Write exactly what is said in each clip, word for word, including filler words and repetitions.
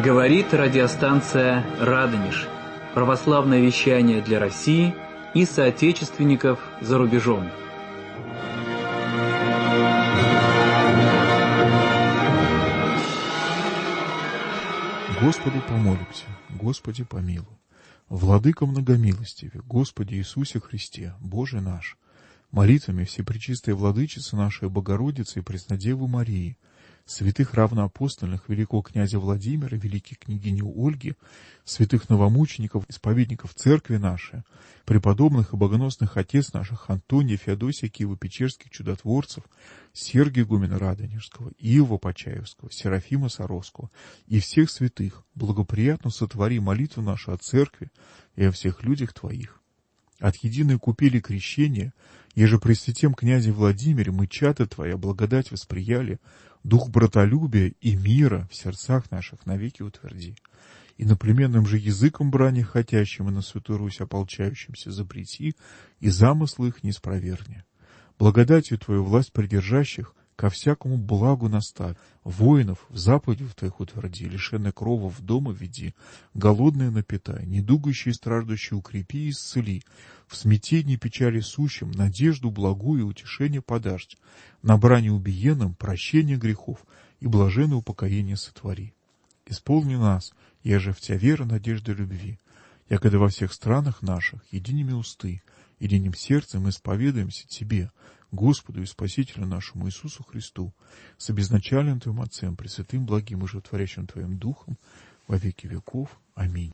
Говорит радиостанция «Радонеж». Православное вещание для России и соотечественников за рубежом. Господу помолимся, Господи помилуй. Владыка многомилостивый, Господи Иисусе Христе, Боже наш, молитвами Всепречистой Владычицы нашей Богородицы и Преснодевы Марии, святых равноапостольных великого князя Владимира, великой княгини Ольги, святых новомучеников, исповедников Церкви нашей, преподобных и богоносных отец наших Антония, Феодосия, Киево-Печерских чудотворцев, Сергия игумена Радонежского, Иова Почаевского, Серафима Саровского и всех святых, благоприятно сотвори молитву нашу о Церкви и о всех людях Твоих. От единой купели крещения, еже при святем князе Владимире мы чада Твоя благодать восприяли, дух братолюбия и мира в сердцах наших навеки утверди. И наплеменным же языком брани хотящим и на Святую Русь ополчающимся запрети, и замыслы их не спроверни. Благодатью Твою власть придержащих ко всякому благу наставь, воинов в заповедях Твоих утверди, лишенных крова в дома веди, голодные напитай, недугающие и страждущие укрепи и исцели, в смятении печали сущим надежду благую и утешение подашь, на брани убиенным прощение грехов и блаженное упокоение сотвори. Исполни нас, еже в Тя вера, надежда, любви, якогда во всех странах наших единими усты, единым сердцем исповедуемся Тебе, Господу и Спасителю нашему Иисусу Христу, с обезначальным Твоим Отцем, Пресвятым, благим и животворящим Твоим Духом, во веки веков. Аминь.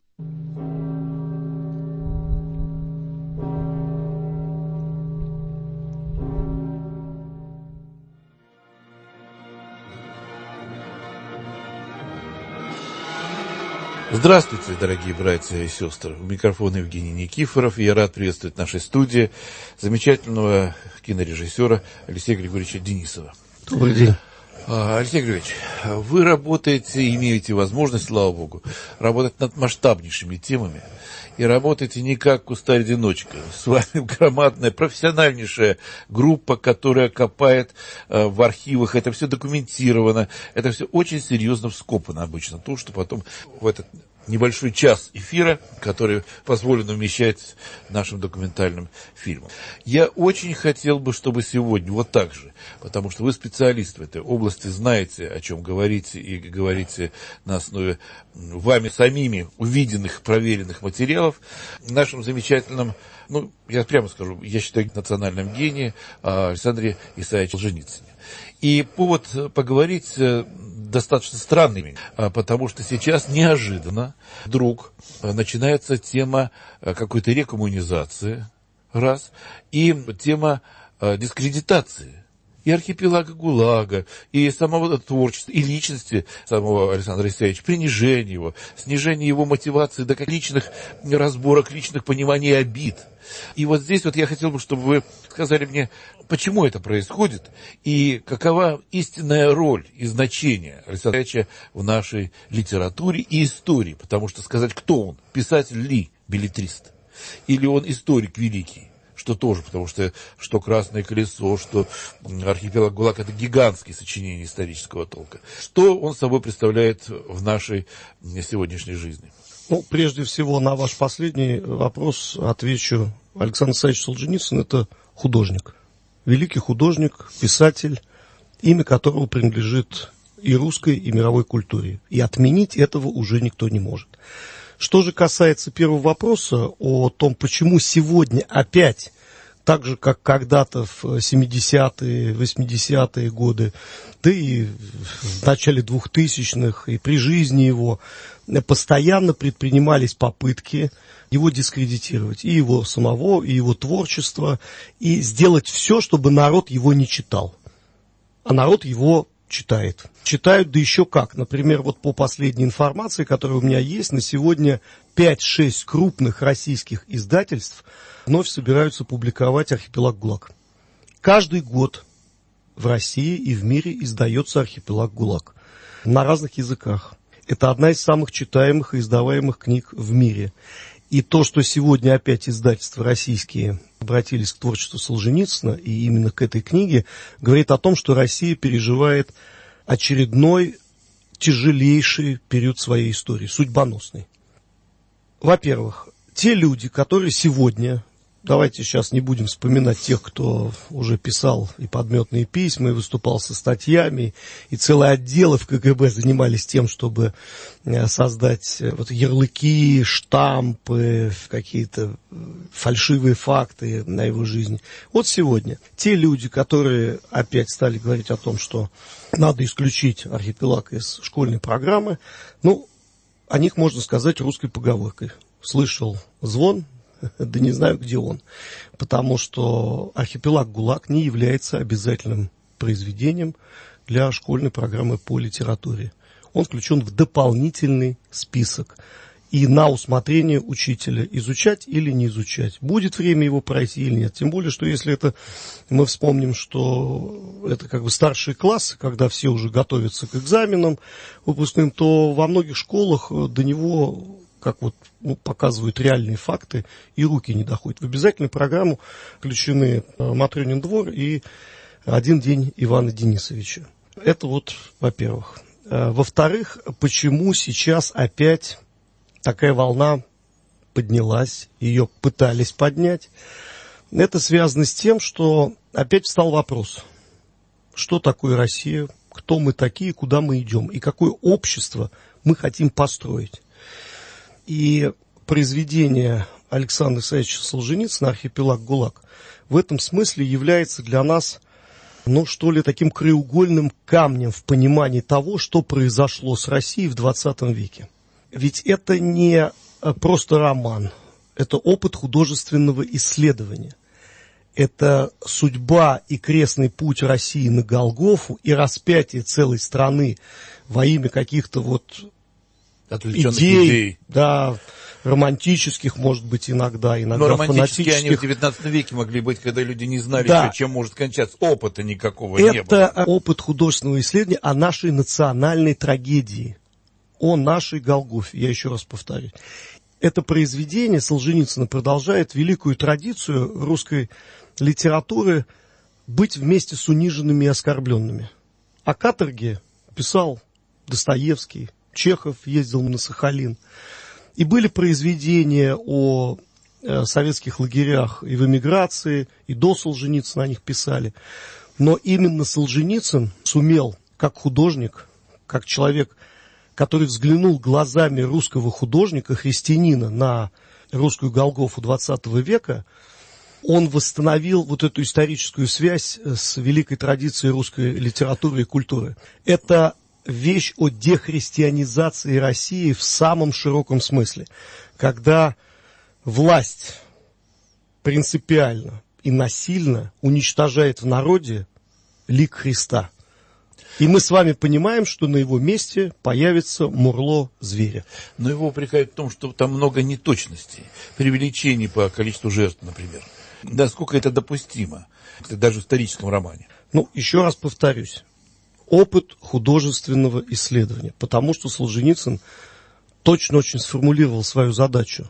Здравствуйте, дорогие братья и сестры. У микрофона Евгений Никифоров, и я рад приветствовать в нашей студии замечательного кинорежиссера Алексея Григорьевича Денисова. Добрый день. Алексей Григорьевич, вы работаете, имеете возможность, слава Богу, работать над масштабнейшими темами. И работаете не как кустарь-одиночка. С вами громадная, профессиональнейшая группа, которая копает э, в архивах. Это все документировано. Это все очень серьезно вскопано обычно. То, что потом в этот небольшой час эфира, который позволено вмещать нашим документальным фильмом. Я очень хотел бы, чтобы сегодня вот так же, потому что вы специалист в этой области, знаете, о чем говорите, и говорите на основе вами самими увиденных, проверенных материалов, нашим замечательным, ну, я прямо скажу, я считаю, национальным гением Александре Исаевиче Солженицыне. И повод поговорить достаточно странный, потому что сейчас неожиданно вдруг начинается тема какой-то рекоммунизации, раз, и тема дискредитации. И архипелага ГУЛАГа, и самого творчества, и личности самого Александра Исаевича, принижение его, снижение его мотивации до личных разборок, личных пониманий и обид. И вот здесь вот я хотел бы, чтобы вы сказали мне, почему это происходит, и какова истинная роль и значение Александра Исаевича в нашей литературе и истории. Потому что сказать, кто он, писатель ли, беллетрист, или он историк великий, что тоже, потому что что «Красное колесо», что «Архипелаг ГУЛАГ» — это гигантские сочинения исторического толка. Что он собой представляет в нашей сегодняшней жизни? Ну, прежде всего, на ваш последний вопрос отвечу. Александр Исаевич Солженицын — это художник. Великий художник, писатель, имя которого принадлежит и русской, и мировой культуре. И отменить этого уже никто не может. Что же касается первого вопроса о том, почему сегодня опять, так же, как когда-то в семидесятые, восьмидесятые годы, да и в начале двухтысячных, и при жизни его, постоянно предпринимались попытки его дискредитировать, и его самого, и его творчество, и сделать все, чтобы народ его не читал. А народ его читает. Читают, да еще как. Например, вот по последней информации, которая у меня есть, на сегодня пять-шесть крупных российских издательств вновь собираются публиковать «Архипелаг ГУЛАГ». Каждый год в России и в мире издается «Архипелаг ГУЛАГ» на разных языках. Это одна из самых читаемых и издаваемых книг в мире. И то, что сегодня опять издательства российские обратились к творчеству Солженицына и именно к этой книге, говорит о том, что Россия переживает очередной тяжелейший период своей истории, судьбоносный. Во-первых, те люди, которые сегодня, давайте сейчас не будем вспоминать тех, кто уже писал и подметные письма, и выступал со статьями, и целые отделы в ка гэ бэ занимались тем, чтобы создать вот ярлыки, штампы, какие-то фальшивые факты на его жизнь. Вот сегодня те люди, которые опять стали говорить о том, что надо исключить архипелаг из школьной программы, ну, о них можно сказать русской поговоркой. Слышал звон, да не знаю, где он. Потому что архипелаг ГУЛАГ не является обязательным произведением для школьной программы по литературе. Он включен в дополнительный список. И на усмотрение учителя, изучать или не изучать. Будет время его пройти или нет. Тем более, что если это мы вспомним, что это как бы старшие классы, когда все уже готовятся к экзаменам выпускным, то во многих школах до него, как вот ну, показывают реальные факты, и руки не доходят. В обязательную программу включены Матрёнин двор и один день Ивана Денисовича. Это вот, во-первых. Во-вторых, почему сейчас опять такая волна поднялась, ее пытались поднять? Это связано с тем, что опять встал вопрос, что такое Россия, кто мы такие, куда мы идем, и какое общество мы хотим построить. И произведение Александра Исаевича Солженицына «Архипелаг ГУЛАГ» в этом смысле является для нас, ну что ли, таким краеугольным камнем в понимании того, что произошло с Россией в двадцатом веке. Ведь это не просто роман, это опыт художественного исследования. Это судьба и крестный путь России на Голгофу и распятие целой страны во имя каких-то вот отвлеченных идей, идей. Да, романтических, может быть, иногда, иногда Но романтические фанатических. они в девятнадцатом веке могли быть, когда люди не знали, Да. чем может кончаться. Опыта никакого это не было. Это опыт художественного исследования о нашей национальной трагедии, о нашей Голгофе, я еще раз повторю. Это произведение Солженицына продолжает великую традицию русской литературы быть вместе с униженными и оскорбленными. О каторге писал Достоевский, Чехов ездил на Сахалин. И были произведения о э, советских лагерях и в эмиграции, и до Солженицына о них писали. Но именно Солженицын сумел, как художник, как человек, который взглянул глазами русского художника, христианина, на русскую Голгофу двадцатого века, он восстановил вот эту историческую связь с великой традицией русской литературы и культуры. Это вещь о дехристианизации России в самом широком смысле, когда власть принципиально и насильно уничтожает в народе лик Христа. И мы с вами понимаем, что на его месте появится мурло зверя. Но его упрекают в том, что там много неточностей, преувеличений по количеству жертв, например. Насколько это допустимо, даже в историческом романе? Ну, еще раз повторюсь. Опыт художественного исследования. Потому что Солженицын точно очень сформулировал свою задачу.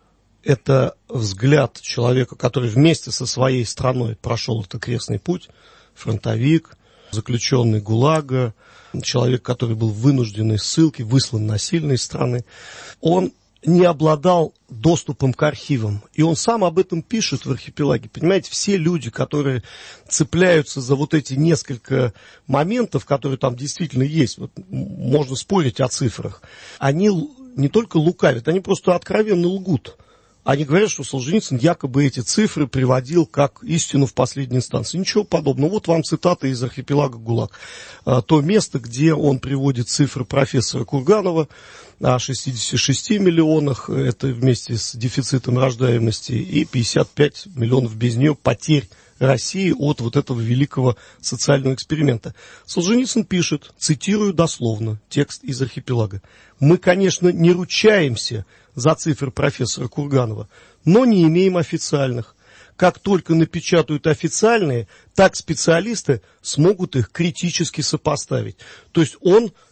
Это взгляд человека, который вместе со своей страной прошел этот крестный путь, фронтовик, заключенный ГУЛАГа, человек, который был вынужден из ссылки, выслан насильно из страны. Он не обладал доступом к архивам. И он сам об этом пишет в «Архипелаге». Понимаете, все люди, которые цепляются за вот эти несколько моментов, которые там действительно есть, вот, можно спорить о цифрах, они не только лукавят, они просто откровенно лгут. Они говорят, что Солженицын якобы эти цифры приводил как истину в последней инстанции. Ничего подобного. Вот вам цитата из «Архипелага ГУЛАГ». То место, где он приводит цифры профессора Курганова о шестидесяти шести миллионах, это вместе с дефицитом рождаемости, и пятьдесят пять миллионов без нее потерь России от вот этого великого социального эксперимента. Солженицын пишет, цитирую дословно текст из «Архипелага». «Мы, конечно, не ручаемся за цифры профессора Курганова, но не имеем официальных. Как только напечатают официальные, так специалисты смогут их критически сопоставить». То есть он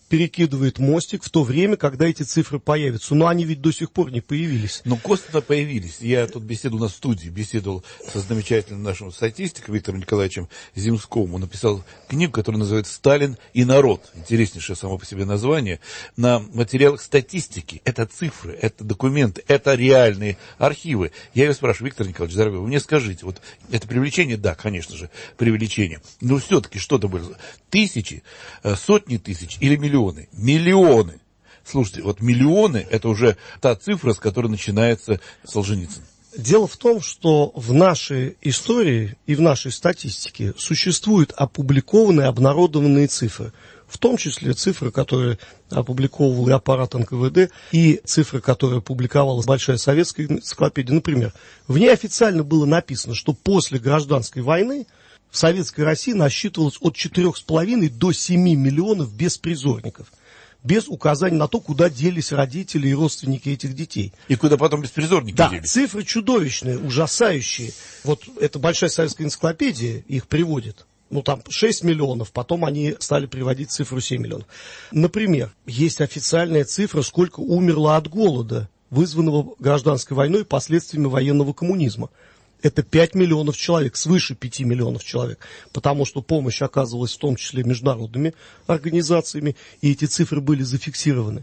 перекидывает мостик в то время, когда эти цифры появятся. Но они ведь до сих пор не появились. Но косвенно появились. Я тут беседовал на студии, беседовал со замечательным нашим статистиком Виктором Николаевичем Земсковым. Он написал книгу, которая называется «Сталин и народ». Интереснейшее само по себе название. На материалах статистики. Это цифры, это документы, это реальные архивы. Я его спрашиваю: Виктор Николаевич, дорогой, вы мне скажите, вот это привлечение? Да, конечно же, привлечение. Но все-таки что-то было. Тысячи, сотни тысяч или миллионы? Миллионы. Слушайте, вот миллионы – это уже та цифра, с которой начинается Солженицын. Дело в том, что в нашей истории и в нашей статистике существуют опубликованные, обнародованные цифры. В том числе цифры, которые опубликовывал и аппарат эн ка вэ дэ, и цифры, которые публиковала Большая советская энциклопедия. Например, в ней официально было написано, что после гражданской войны в Советской России насчитывалось от четырёх с половиной до семи миллионов беспризорников, без указания на то, куда делись родители и родственники этих детей. И куда потом беспризорники да, делись. Цифры чудовищные, ужасающие. Вот эта Большая советская энциклопедия их приводит. Ну, там шесть миллионов, потом они стали приводить цифру семь миллионов. Например, есть официальная цифра, сколько умерло от голода, вызванного гражданской войной и последствиями военного коммунизма. Это пять миллионов человек, свыше пяти миллионов человек, потому что помощь оказывалась в том числе международными организациями, и эти цифры были зафиксированы.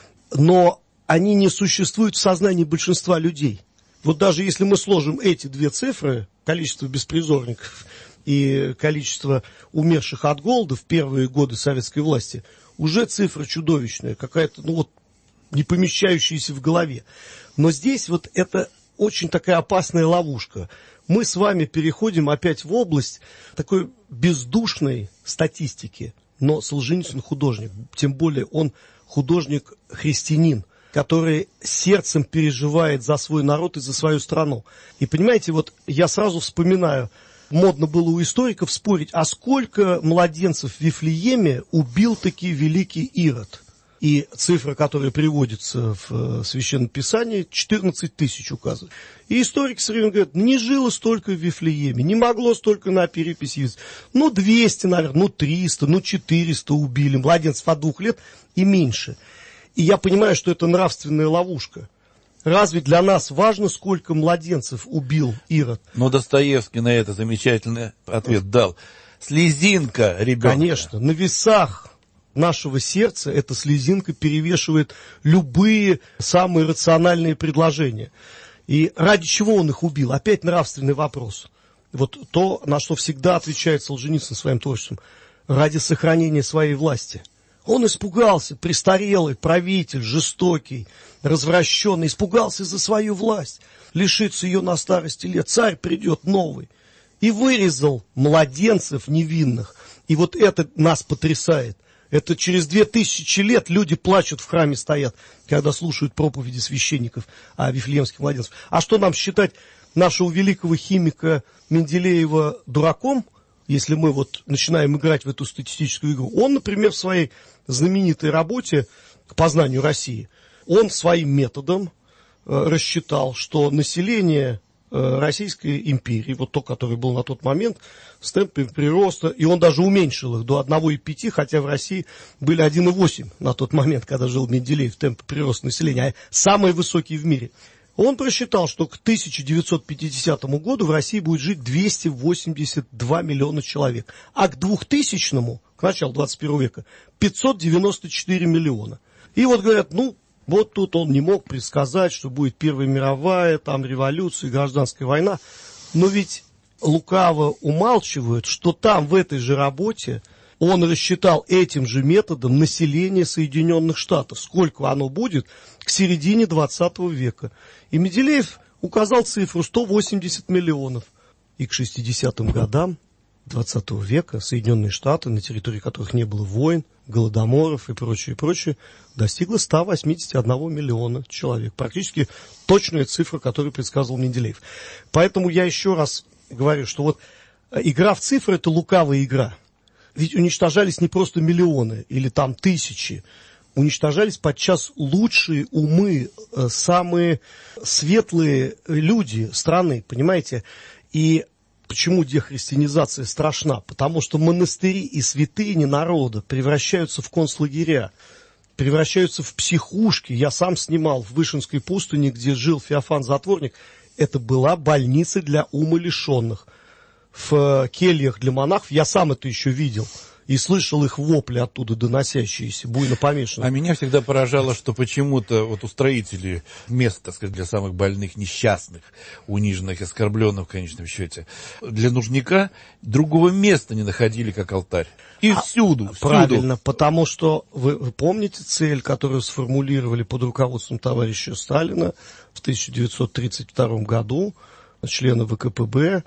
Но они не существуют в сознании большинства людей. Вот даже если мы сложим эти две цифры, количество беспризорников и количество умерших от голода в первые годы советской власти, уже цифра чудовищная, какая-то, ну вот, не помещающаяся в голове. Но здесь вот это очень такая опасная ловушка. Мы с вами переходим опять в область такой бездушной статистики. Но Солженицын художник, тем более он художник-христианин, который сердцем переживает за свой народ и за свою страну. И понимаете, вот я сразу вспоминаю, модно было у историков спорить, а сколько младенцев в Вифлееме убил таки великий Ирод? И цифра, которая приводится в Священном Писании, четырнадцать тысяч указывает. И историки все время говорят, не жило столько в Вифлееме, не могло столько на переписи есть. Ну, двести, наверное, ну, триста, ну, четыреста убили младенцев от двух лет и меньше. И я понимаю, что это нравственная ловушка. Разве для нас важно, сколько младенцев убил Ирод? Но Достоевский на это замечательный ответ дал. Слезинка ребенка. Конечно, на весах нашего сердца эта слезинка перевешивает любые самые рациональные предложения. И ради чего он их убил? Опять нравственный вопрос. Вот то, на что всегда отвечает Солженицын своим творчеством. Ради сохранения своей власти. Он испугался, престарелый правитель, жестокий, развращенный, испугался за свою власть, лишиться ее на старости лет. Царь придет новый. И вырезал младенцев невинных. И вот это нас потрясает. Это через две тысячи лет люди плачут в храме стоят, когда слушают проповеди священников о вифлеемских младенцах. А что нам считать нашего великого химика Менделеева дураком, если мы вот начинаем играть в эту статистическую игру? Он, например, в своей знаменитой работе «К познанию России», он своим методом э, рассчитал, что население Российской империи, вот то, которое было на тот момент, с темпами прироста, и он даже уменьшил их до одного и пяти, хотя в России были один и восемь на тот момент, когда жил Менделеев, темпы прироста населения, а самые высокие в мире. Он просчитал, что к тысяча девятьсот пятидесятому году в России будет жить двести восемьдесят два миллиона человек, а к двухтысячному, к началу двадцать первого века, пятьсот девяносто четыре миллиона. И вот говорят, ну, вот тут он не мог предсказать, что будет Первая мировая, там революция, гражданская война. Но ведь лукаво умалчивают, что там, в этой же работе, он рассчитал этим же методом население Соединенных Штатов. Сколько оно будет к середине двадцатого века. И Менделеев указал цифру сто восемьдесят миллионов. И к шестидесятым годам двадцатого века Соединенные Штаты, на территории которых не было войн, голодоморов и прочее, прочее, достигла ста восьмидесяти одного миллиона человек. Практически точная цифра, которую предсказывал Менделеев. Поэтому я еще раз говорю, что вот игра в цифры – это лукавая игра. Ведь уничтожались не просто миллионы или там тысячи. Уничтожались подчас лучшие умы, самые светлые люди страны, понимаете? И почему дехристианизация страшна? Потому что монастыри и святыни народа превращаются в концлагеря, превращаются в психушки. Я сам снимал в Вышинской пустыне, где жил Феофан-затворник. Это была больница для умалишенных. В кельях для монахов я сам это еще видел. И слышал их вопли оттуда доносящиеся, буйно помешанные. А меня всегда поражало, что почему-то вот устроители мест, так сказать, для самых больных, несчастных, униженных, оскорбленных в конечном счете, для нужника другого места не находили, как алтарь. И а, всюду, всюду. Правильно, потому что вы, вы помните цель, которую сформулировали под руководством товарища Сталина в тысяча девятьсот тридцать втором году, члены вэ ка пэ бэ,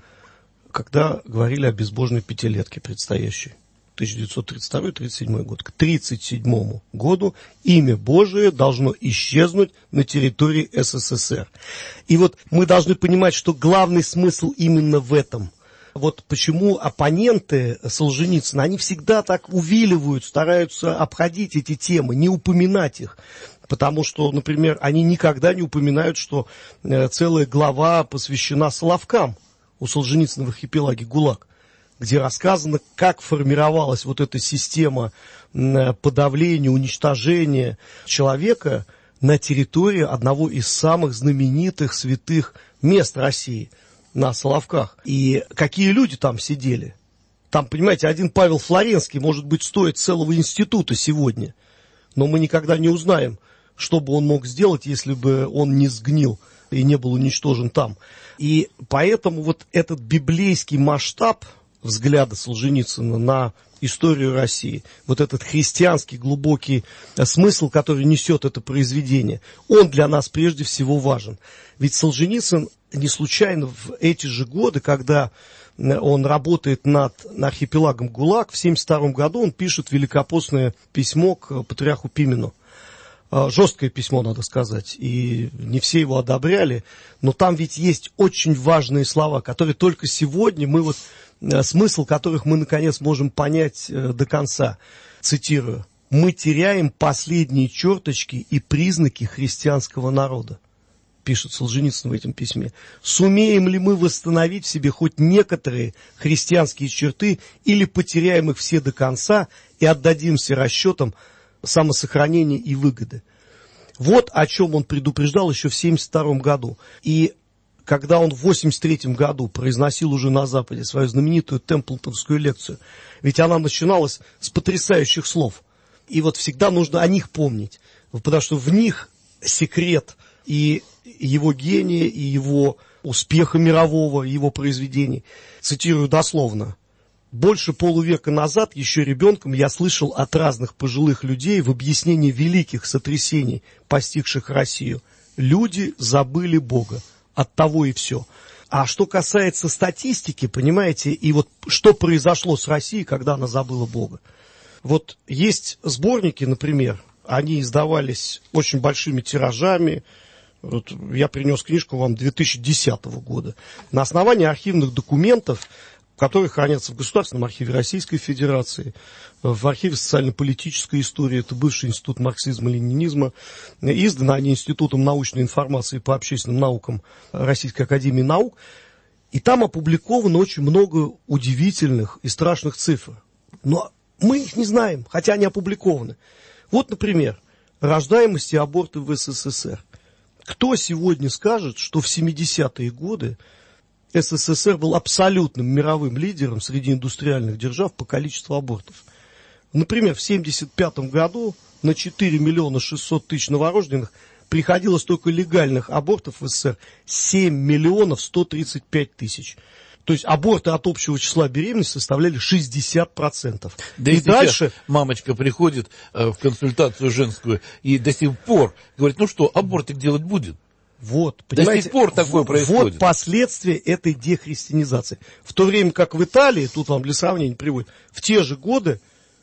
когда говорили о безбожной пятилетке предстоящей. тысяча девятьсот тридцать второй — тридцать седьмой год. К тридцать седьмому году имя Божие должно исчезнуть на территории эс эс эс эр. И вот мы должны понимать, что главный смысл именно в этом. Вот почему оппоненты Солженицына, они всегда так увиливают, стараются обходить эти темы, не упоминать их. Потому что, например, они никогда не упоминают, что целая глава посвящена Соловкам у Солженицына в архипелаге ГУЛАГ, где рассказано, как формировалась вот эта система подавления, уничтожения человека на территории одного из самых знаменитых святых мест России, на Соловках. И какие люди там сидели. Там, понимаете, один Павел Флоренский, может быть, стоит целого института сегодня. Но мы никогда не узнаем, что бы он мог сделать, если бы он не сгнил и не был уничтожен там. И поэтому вот этот библейский масштаб взгляда Солженицына на историю России, вот этот христианский глубокий смысл, который несет это произведение, он для нас прежде всего важен. Ведь Солженицын не случайно в эти же годы, когда он работает над архипелагом ГУЛАГ, в семьдесят втором году он пишет великопостное письмо к патриарху Пимену. Жесткое письмо, надо сказать, и не все его одобряли, но там ведь есть очень важные слова, которые только сегодня мы вот, смысл которых мы наконец можем понять до конца. Цитирую: «Мы теряем последние черточки и признаки христианского народа», пишет Солженицын в этом письме. «Сумеем ли мы восстановить в себе хоть некоторые христианские черты или потеряем их все до конца и отдадимся расчетам самосохранения и выгоды?» Вот о чем он предупреждал еще в семьдесят втором году. И когда он в восемьдесят третьем году произносил уже на Западе свою знаменитую темплтонскую лекцию, ведь она начиналась с потрясающих слов. И вот всегда нужно о них помнить, потому что в них секрет и его гения, и его успеха мирового, его произведений. Цитирую дословно: «Больше полувека назад, еще ребенком, я слышал от разных пожилых людей в объяснении великих сотрясений, постигших Россию: люди забыли Бога. Оттого и все». А что касается статистики, понимаете, и вот что произошло с Россией, когда она забыла Бога. Вот есть сборники, например, они издавались очень большими тиражами. Вот я принес книжку вам две тысячи десятого года. На основании архивных документов, которые хранятся в Государственном архиве Российской Федерации, в архиве социально-политической истории, это бывший институт марксизма-ленинизма, изданы они Институтом научной информации по общественным наукам Российской академии наук, и там опубликовано очень много удивительных и страшных цифр. Но мы их не знаем, хотя они опубликованы. Вот, например, рождаемость и аборты в эс эс эс эр. Кто сегодня скажет, что в семидесятые годы эс эс эс эр был абсолютным мировым лидером среди индустриальных держав по количеству абортов? Например, в семьдесят пятом году на четыре миллиона шестьсот тысяч новорожденных приходилось только легальных абортов в эс эс эс эр семь миллионов сто тридцать пять тысяч. То есть аборты от общего числа беременностей составляли шестьдесят процентов. Да и дальше мамочка приходит э, в консультацию женскую и до сих пор говорит: ну что, абортик делать будет? Вот, понимаете, до сих пор такое в, происходит. Вот последствия этой дехристианизации. В то время как в Италии, тут вам для сравнения приводят, в те же годы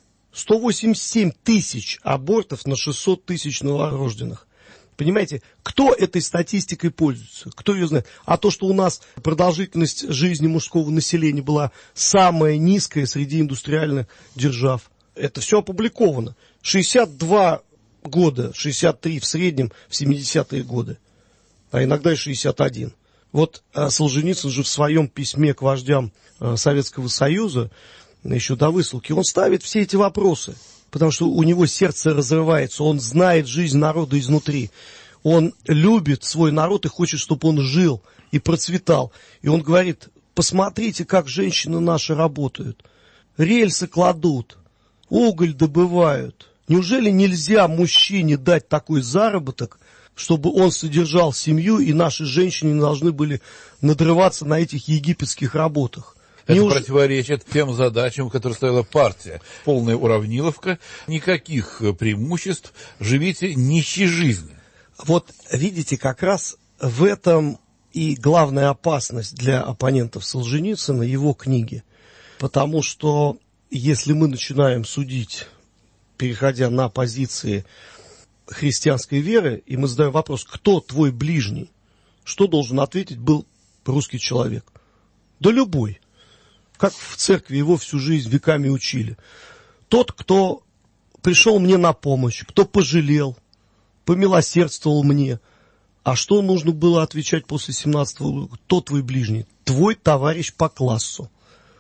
сто восемьдесят семь тысяч абортов на шестьсот тысяч новорожденных. Понимаете, кто этой статистикой пользуется? Кто ее знает? А то, что у нас продолжительность жизни мужского населения была самая низкая среди индустриальных держав, это все опубликовано. шестьдесят два года, шестьдесят три в среднем в семидесятые годы, а иногда и шестьдесят один. Вот Солженицын же в своем письме к вождям Советского Союза, еще до высылки, он ставит все эти вопросы, потому что у него сердце разрывается, он знает жизнь народа изнутри, он любит свой народ и хочет, чтобы он жил и процветал. И он говорит: посмотрите, как женщины наши работают, рельсы кладут, уголь добывают. Неужели нельзя мужчине дать такой заработок, чтобы он содержал семью, и наши женщины не должны были надрываться на этих египетских работах? Это Неуж... противоречит тем задачам, которые ставила партия. Полная уравниловка, никаких преимуществ, живите нищей жизнью. Вот видите, как раз в этом и главная опасность для оппонентов Солженицына, его книги. Потому что если мы начинаем судить, переходя на позиции христианской веры, и мы задаем вопрос: кто твой ближний? Что должен ответить был русский человек? Да любой. Как в церкви его всю жизнь веками учили. Тот, кто пришел мне на помощь, кто пожалел, помилосердствовал мне. А что нужно было отвечать после семнадцатого года? Кто твой ближний? Твой товарищ по классу.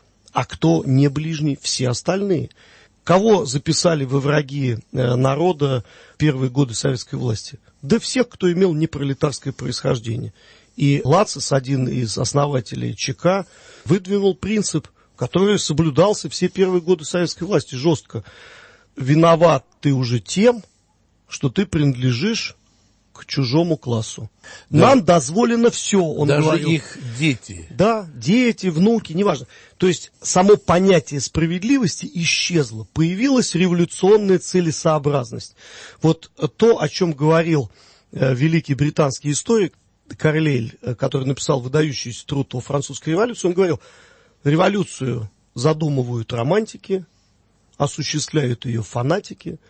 А кто не ближний? Все остальные. Кого записали во враги народа в первые годы советской власти? Да всех, кто имел непролетарское происхождение. И Лацис, один из основателей ЧК, выдвинул принцип, который соблюдался все первые годы советской власти жестко. Виноват ты уже тем, что ты принадлежишь к чужому классу. Да. Нам дозволено все, он Даже говорил. Их дети. Да, дети, внуки, неважно. То есть само понятие справедливости исчезло. Появилась революционная целесообразность. Вот то, о чем говорил э, великий британский историк Карлейль, э, который написал выдающийся труд о французской революции, он говорил: революцию задумывают романтики, осуществляют ее фанатики,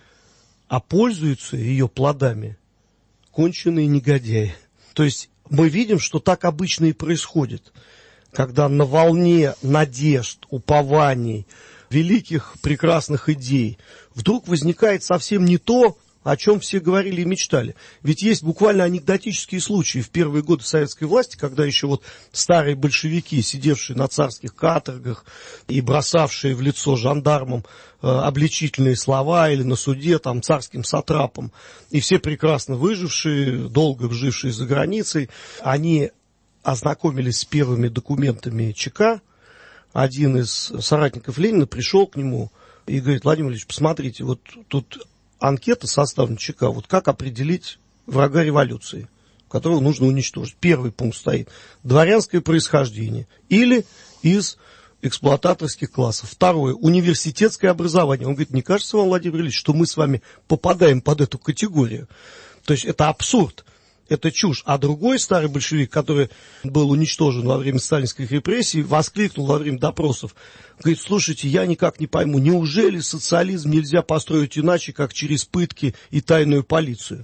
а пользуются ее плодами конченые негодяи. То есть мы видим, что так обычно и происходит, когда на волне надежд, упований, великих прекрасных идей вдруг возникает совсем не то, о чем все говорили и мечтали. Ведь есть буквально анекдотические случаи в первые годы советской власти, когда еще вот старые большевики, сидевшие на царских каторгах и бросавшие в лицо жандармам э, обличительные слова, или на суде там царским сатрапам, и все прекрасно выжившие, долго жившие за границей, они ознакомились с первыми документами ЧК. Один из соратников Ленина пришел к нему и говорит: Владимир Ильич, посмотрите, вот тут анкета составлена ЧК, вот как определить врага революции, которого нужно уничтожить. Первый пункт стоит: дворянское происхождение или из эксплуататорских классов. Второе: университетское образование. Он говорит: не кажется вам, Владимир Ильич, что мы с вами попадаем под эту категорию? То есть это абсурд, это чушь. А другой старый большевик, который был уничтожен во время сталинских репрессий, воскликнул во время допросов, говорит: слушайте, я никак не пойму, неужели социализм нельзя построить иначе, как через пытки и тайную полицию?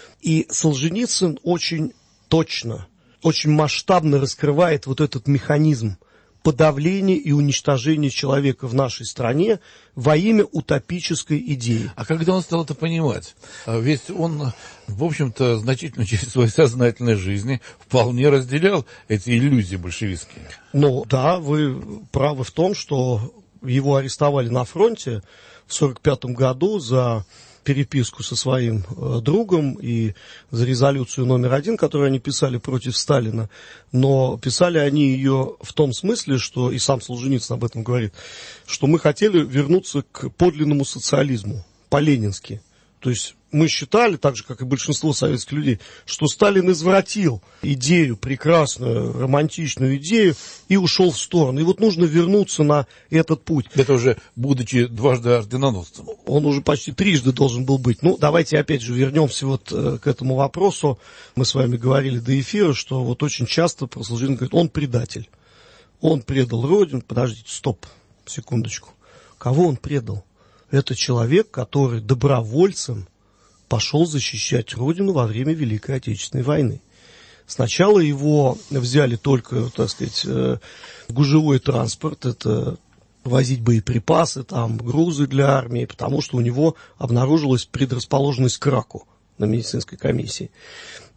И Солженицын очень точно, очень масштабно раскрывает вот этот механизм подавления и уничтожения человека в нашей стране во имя утопической идеи. А когда он стал это понимать? Ведь он, в общем-то, значительную часть своей сознательной жизни вполне разделял эти иллюзии большевистские. Ну, да, вы правы в том, что его арестовали на фронте в сорок пятом году за переписку со своим э, другом и за резолюцию номер один, которую они писали против Сталина. Но писали они ее в том смысле, что, и сам Солженицын об этом говорит, что мы хотели вернуться к подлинному социализму, по-ленински. То есть мы считали, так же, как и большинство советских людей, что Сталин извратил идею, прекрасную, романтичную идею, и ушел в сторону. И вот нужно вернуться на этот путь. Это уже, будучи дважды орденоносцем. Он уже почти трижды должен был быть. Ну, давайте опять же вернемся вот э, к этому вопросу. Мы с вами говорили до эфира, что вот очень часто про Солженицына говорят: он предатель. Он предал Родину. Подождите, стоп, секундочку. Кого он предал? Это человек, который добровольцем пошел защищать Родину во время Великой Отечественной войны. Сначала его взяли только, так сказать, в гужевой транспорт, это возить боеприпасы, там, грузы для армии, потому что у него обнаружилась предрасположенность к раку на медицинской комиссии.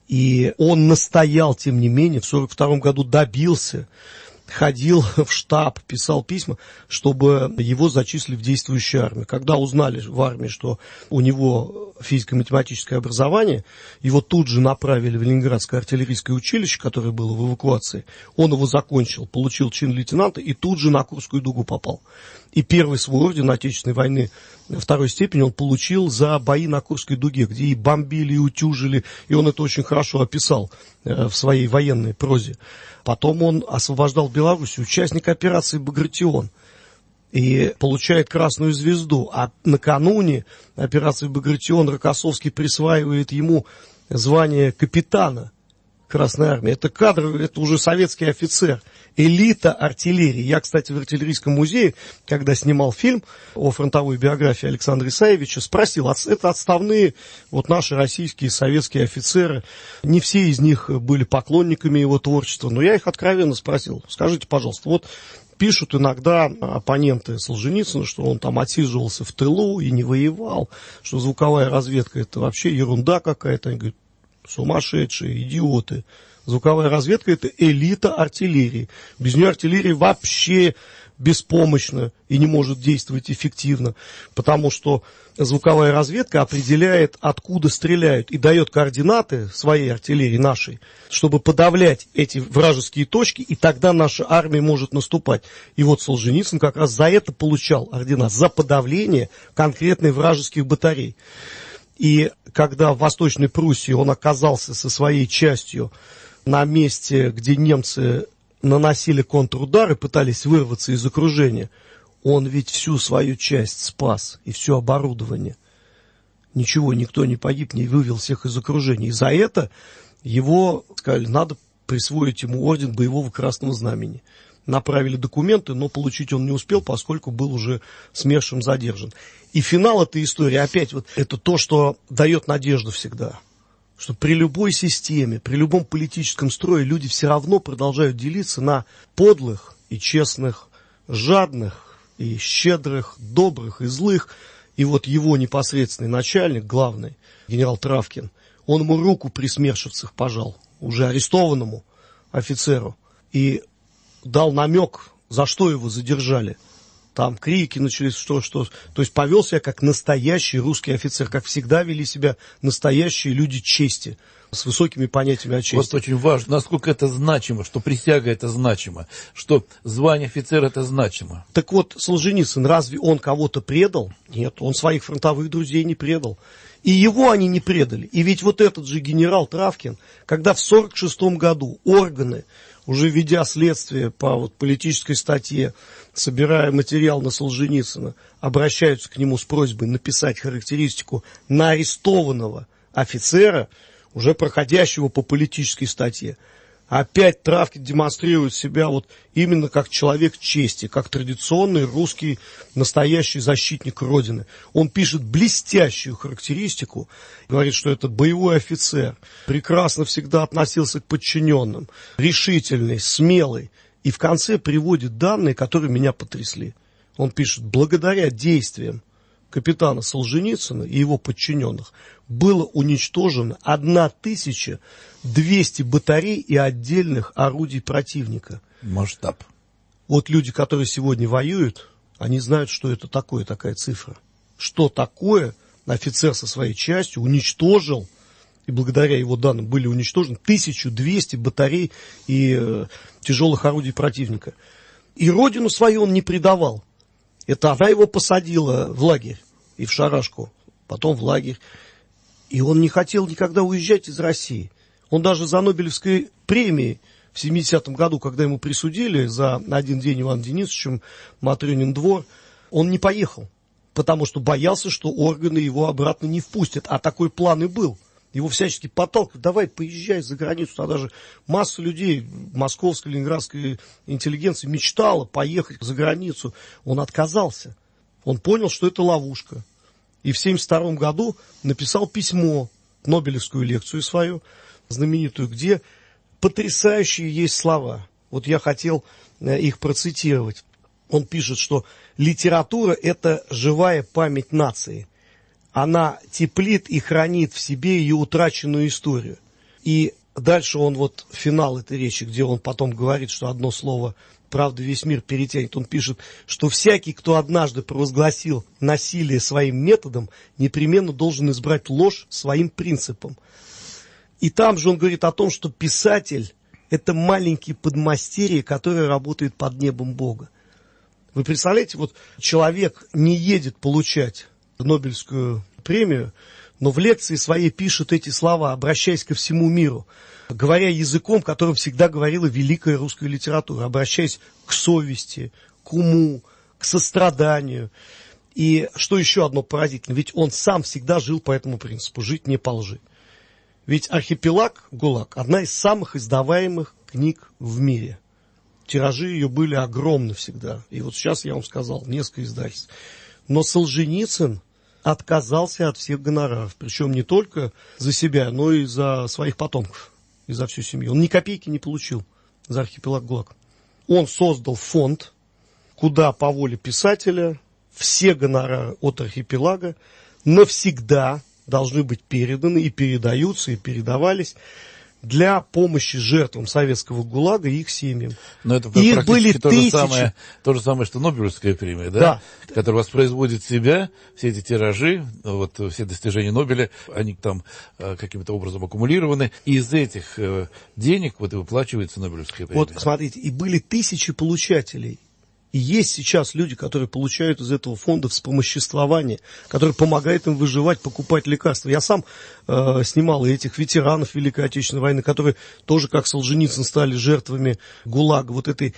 И он настоял, тем не менее, в сорок втором году добился, ходил в штаб, писал письма, чтобы его зачислили в действующую армию. Когда узнали в армии, что у него физико-математическое образование, его тут же направили в Ленинградское артиллерийское училище, которое было в эвакуации. Он его закончил, получил чин лейтенанта и тут же на Курскую дугу попал. И первый свой орден Отечественной войны второй степени он получил за бои на Курской дуге, где и бомбили, и утюжили, и он это очень хорошо описал в своей военной прозе. Потом он освобождал Беларусь, участник операции «Багратион», и получает Красную Звезду. А накануне операции «Багратион» Рокоссовский присваивает ему звание капитана Красной Армии. Это кадр, это уже советский офицер, элита артиллерии. Я, кстати, в артиллерийском музее, когда снимал фильм о фронтовой биографии Александра Исаевича, спросил, это отставные вот наши российские советские офицеры. Не все из них были поклонниками его творчества, но я их откровенно спросил, скажите, пожалуйста, вот пишут иногда оппоненты Солженицына, что он там отсиживался в тылу и не воевал, что звуковая разведка это вообще ерунда какая-то. Они говорят, сумасшедшие, идиоты. Звуковая разведка это элита артиллерии. Без нее артиллерия вообще беспомощна и не может действовать эффективно, потому что звуковая разведка определяет, откуда стреляют, и дает координаты своей артиллерии, нашей, чтобы подавлять эти вражеские точки, и тогда наша армия может наступать. И вот Солженицын как раз за это получал ордена, за подавление конкретных вражеских батарей. И когда в Восточной Пруссии он оказался со своей частью на месте, где немцы наносили контрудары, пытались вырваться из окружения, он ведь всю свою часть спас и все оборудование. Ничего, никто не погиб, не вывел всех из окружения. И за это его, сказали, надо присвоить ему орден Боевого Красного Знамени. Направили документы, но получить он не успел, поскольку был уже СМЕРШем задержан. И финал этой истории, опять вот, это то, что дает надежду всегда. Что при любой системе, при любом политическом строе люди все равно продолжают делиться на подлых и честных, жадных и щедрых, добрых и злых. И вот его непосредственный начальник, главный, генерал Травкин, он ему руку при смершевцах пожал, уже арестованному офицеру, и дал намек, за что его задержали. Там крики начались, что, что. То есть повел себя как настоящий русский офицер, как всегда вели себя настоящие люди чести, с высокими понятиями о чести. Вот очень важно, насколько это значимо, что присяга это значимо, что звание офицера это значимо. Так вот, Солженицын, разве он кого-то предал? Нет, он своих фронтовых друзей не предал. И его они не предали. И ведь вот этот же генерал Травкин, когда в сорок шестом году органы, уже ведя следствие по вот политической статье, собирая материал на Солженицына, обращаются к нему с просьбой написать характеристику на арестованного офицера, уже проходящего по политической статье. Опять Травкин демонстрирует себя вот именно как человек чести, как традиционный русский настоящий защитник Родины. Он пишет блестящую характеристику, говорит, что это боевой офицер, прекрасно всегда относился к подчиненным, решительный, смелый. И в конце приводит данные, которые меня потрясли. Он пишет, благодаря действиям капитана Солженицына и его подчиненных было уничтожено тысяча двести батарей и отдельных орудий противника. Масштаб. Вот люди, которые сегодня воюют, они знают, что это такое, такая цифра. Что такое офицер со своей частью уничтожил, и благодаря его данным были уничтожены тысяча двести батарей и э, тяжелых орудий противника. И родину свою он не предавал. Это она его посадила в лагерь и в шарашку, потом в лагерь. И он не хотел никогда уезжать из России. Он даже за Нобелевской премией в семидесятом году, когда ему присудили за один день Иваном Денисовичем Матрёнин двор, он не поехал, потому что боялся, что органы его обратно не впустят. А такой план и был. Его всячески подталкивают, давай поезжай за границу. Тогда же масса людей, московской, ленинградской интеллигенции мечтала поехать за границу. Он отказался. Он понял, что это ловушка. И в семьдесят втором году написал письмо, Нобелевскую лекцию свою, знаменитую, где потрясающие есть слова. Вот я хотел их процитировать. Он пишет, что литература – это живая память нации. Она теплит и хранит в себе ее утраченную историю. И дальше он вот, финал этой речи, где он потом говорит, что одно слово «правда весь мир перетянет», он пишет, что всякий, кто однажды провозгласил насилие своим методом, непременно должен избрать ложь своим принципом. И там же он говорит о том, что писатель – это маленький подмастерье, которое работает под небом Бога. Вы представляете, вот человек не едет получать Нобелевскую премию, но в лекции своей пишет эти слова, обращаясь ко всему миру, говоря языком, которым всегда говорила великая русская литература, обращаясь к совести, к уму, к состраданию. И что еще одно поразительно, ведь он сам всегда жил по этому принципу – жить не по лжи. Ведь «Архипелаг», «ГУЛАГ» – одна из самых издаваемых книг в мире. Тиражи ее были огромны всегда. И вот сейчас я вам сказал, несколько издательств. Но Солженицын отказался от всех гонораров. Причем не только за себя, но и за своих потомков. И за всю семью. Он ни копейки не получил за «Архипелаг», «ГУЛАГ». Он создал фонд, куда по воле писателя все гонорары от «Архипелага» навсегда должны быть переданы и передаются, и передавались для помощи жертвам советского ГУЛАГа и их семьям. Но это их были то тысячи. Же самое, то же самое, что Нобелевская премия, да? Да. Которая воспроизводит себя, все эти тиражи, вот, все достижения Нобеля, они там э, каким-то образом аккумулированы, и из этих э, денег вот и выплачивается Нобелевская премия. Вот, смотрите, и были тысячи получателей. И есть сейчас люди, которые получают из этого фонда вспомоществование, которые помогают им выживать, покупать лекарства. Я сам э, снимал и этих ветеранов Великой Отечественной войны, которые тоже, как Солженицын, стали жертвами ГУЛАГа. Вот этой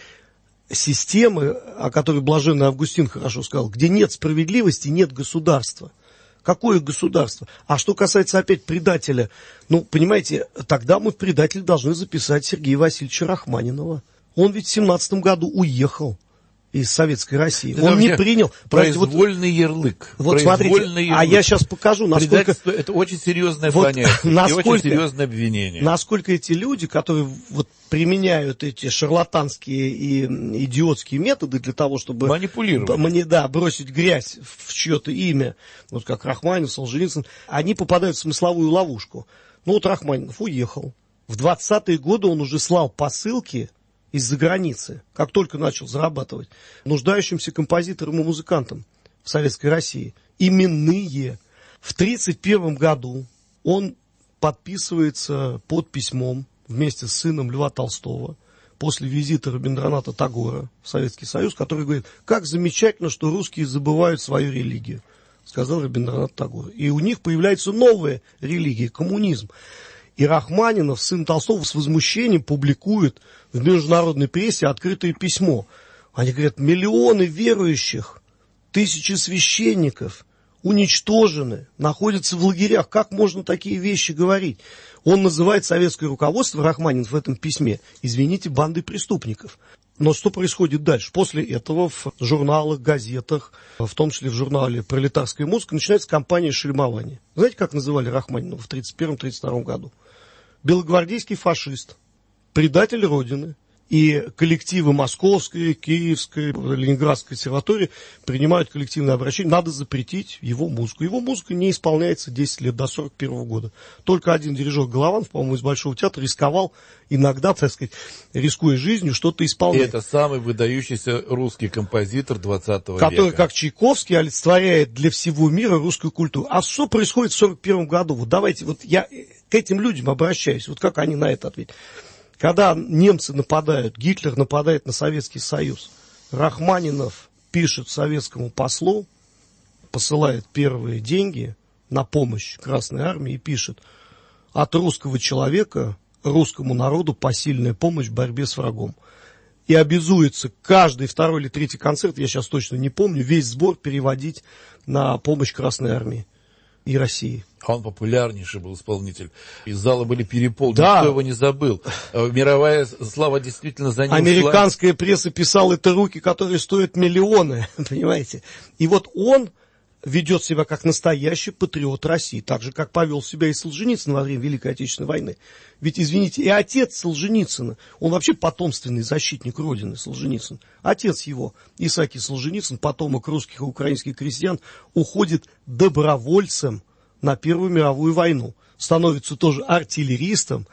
системы, о которой блаженный Августин хорошо сказал, где нет справедливости, нет государства. Какое государство? А что касается опять предателя, ну, понимаете, тогда мы в предатель должны записать Сергея Васильевича Рахманинова. Он ведь в семнадцатом году уехал из Советской России. Это он не принял. Произвольный вот, ярлык. Вот смотрите, ярлык. А я сейчас покажу, насколько... Это очень серьезное вот, понятие. насколько, и очень серьезное обвинение. Насколько эти люди, которые вот применяют эти шарлатанские и идиотские методы для того, чтобы... Манипулировать. Мне, да, бросить грязь в чье-то имя, вот как Рахманинов, Солженицын, они попадают в смысловую ловушку. Ну вот Рахманинов уехал. В двадцатые годы он уже слал посылки из-за границы, как только начал зарабатывать, нуждающимся композиторам и музыкантам в Советской России. Именные. В тридцать первом году он подписывается под письмом вместе с сыном Льва Толстого после визита Рабиндраната Тагора в Советский Союз, который говорит, как замечательно, что русские забывают свою религию, сказал Рабиндранат Тагор. И у них появляется новая религия, коммунизм. И Рахманинов, сын Толстого, с возмущением публикует в международной прессе открытое письмо. Они говорят, миллионы верующих, тысячи священников уничтожены, находятся в лагерях. Как можно такие вещи говорить? Он называет советское руководство, Рахманинов, в этом письме, извините, бандой преступников. Но что происходит дальше? После этого в журналах, газетах, в том числе в журнале «Пролетарская музыка», начинается кампания шельмования. Знаете, как называли Рахманинова в тридцать первом — тридцать втором году? Белогвардейский фашист, предатель Родины. И коллективы Московской, Киевской, Ленинградской консерватории принимают коллективное обращение. Надо запретить его музыку. Его музыка не исполняется десять лет, до сорок первого года. Только один дирижер Голованов, по-моему, из Большого театра рисковал иногда, так сказать, рискуя жизнью, что-то исполнять. И это самый выдающийся русский композитор двадцатого века. Который, как Чайковский, олицетворяет для всего мира русскую культуру. А что происходит в сорок первом году? Вот давайте, вот я к этим людям обращаюсь. Вот как они на это ответят? Когда немцы нападают, Гитлер нападает на Советский Союз, Рахманинов пишет советскому послу, посылает первые деньги на помощь Красной Армии и пишет: от русского человека русскому народу посильная помощь в борьбе с врагом. И обязуется каждый второй или третий концерт, я сейчас точно не помню, весь сбор переводить на помощь Красной Армии и России. А он популярнейший был исполнитель. Из зала были переполнены, да. Никто его не забыл. Мировая слава действительно за ним Американская шла. пресса писала, это руки, которые стоят миллионы, понимаете. И вот он ведет себя как настоящий патриот России, так же, как повел себя и Солженицын во время Великой Отечественной войны. Ведь, извините, и отец Солженицына, он вообще потомственный защитник Родины, Солженицын. Отец его, Исаакий Солженицын, потомок русских и украинских крестьян, уходит добровольцем на Первую мировую войну. Становится тоже артиллеристом,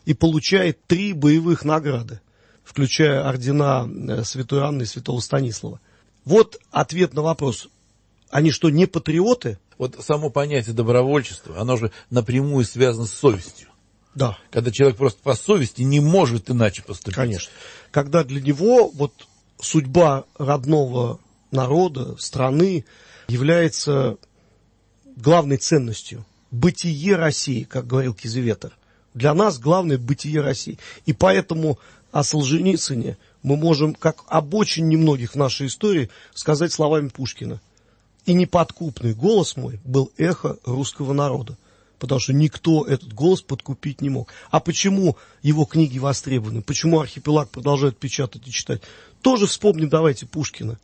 и получает три боевых награды, включая ордена Святой Анны и Святого Станислава. Вот ответ на вопрос. Они что, не патриоты? Вот само понятие добровольчества, оно же напрямую связано с совестью. Да. Когда человек просто по совести не может иначе поступить. Конечно. Когда для него вот судьба родного народа, страны является главной ценностью. Бытие России, как говорил Кизеветер. Для нас главное бытие России. И поэтому о Солженицыне мы можем, как об очень немногих в нашей истории, сказать словами Пушкина. И неподкупный голос мой был эхо русского народа. Потому что никто этот голос подкупить не мог. А почему его книги востребованы? Почему «Архипелаг» продолжают печатать и читать? Тоже вспомним давайте Пушкина.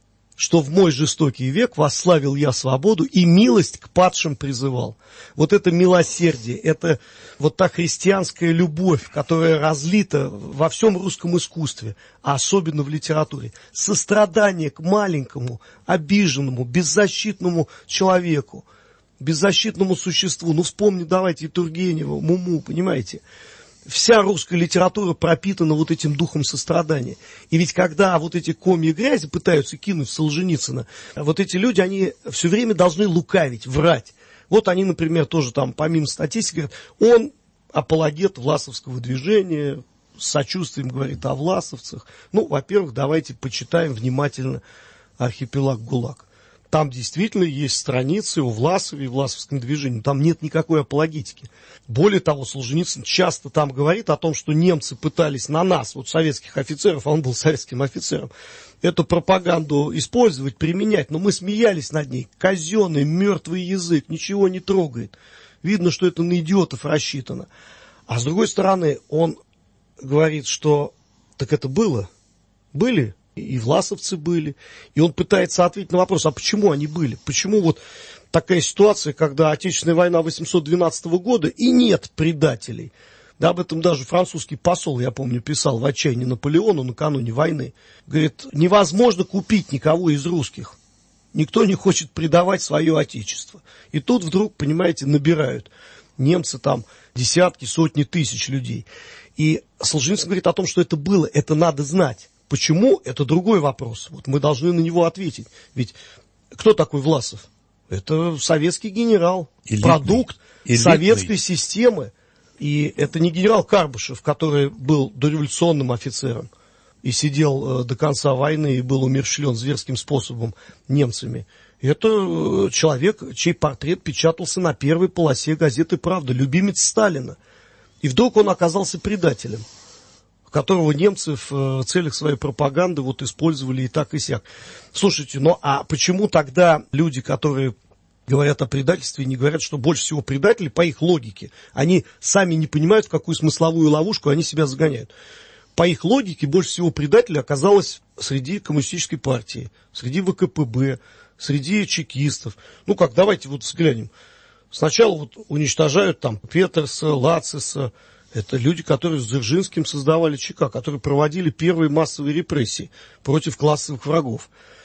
Что в мой жестокий век восславил я свободу и милость к падшим призывал. Вот это милосердие, это вот та христианская любовь, которая разлита во всем русском искусстве, а особенно в литературе. Сострадание к маленькому, обиженному, беззащитному человеку, беззащитному существу. Ну, вспомни, давайте, и Тургенева, Муму, понимаете? Вся русская литература пропитана вот этим духом сострадания. И ведь когда вот эти комья грязи пытаются кинуть в Солженицына, вот эти люди, они все время должны лукавить, врать. Вот они, например, тоже там, помимо статистики, говорят, он апологет власовского движения, с сочувствием говорит о власовцах. Ну, во-первых, давайте почитаем внимательно «Архипелаг ГУЛАГ». Там действительно есть страницы о Власове и власовском движении. Там нет никакой апологетики. Более того, Солженицын часто там говорит о том, что немцы пытались на нас, вот советских офицеров, а он был советским офицером, эту пропаганду использовать, применять. Но мы смеялись над ней. Казенный, мертвый язык, ничего не трогает. Видно, что это на идиотов рассчитано. А с другой стороны, он говорит, что так это было. Были. И власовцы были. И он пытается ответить на вопрос, а почему они были? Почему вот такая ситуация, когда Отечественная война восемьсот двенадцатого года и нет предателей? Да, об этом даже французский посол, я помню, писал в отчаянии Наполеону накануне войны. Говорит, невозможно купить никого из русских. Никто не хочет предавать свое отечество. И тут вдруг, понимаете, набирают немцы там десятки, сотни тысяч людей. И Солженицын говорит о том, что это было, это надо знать. Почему? Это другой вопрос. Вот мы должны на него ответить. Ведь кто такой Власов? Это советский генерал, элитный, продукт элитный. Советской системы. И это не генерал Карбышев, который был дореволюционным офицером и сидел э, до конца войны и был умерщвлен зверским способом немцами. Это э, человек, чей портрет печатался на первой полосе газеты «Правда», любимец Сталина. И вдруг он оказался предателем, которого немцы в целях своей пропаганды вот использовали и так и сяк. Слушайте, ну а почему тогда люди, которые говорят о предательстве, не говорят, что больше всего предателей, по их логике, они сами не понимают, в какую смысловую ловушку они себя загоняют. По их логике, больше всего предателей оказалось среди коммунистической партии, среди вэ ка пэ бэ, среди чекистов. Ну как, давайте вот взглянем. Сначала вот уничтожают там Петерса, Лациса. Это люди, которые с Дзержинским создавали ЧК, которые проводили первые массовые репрессии против классовых врагов.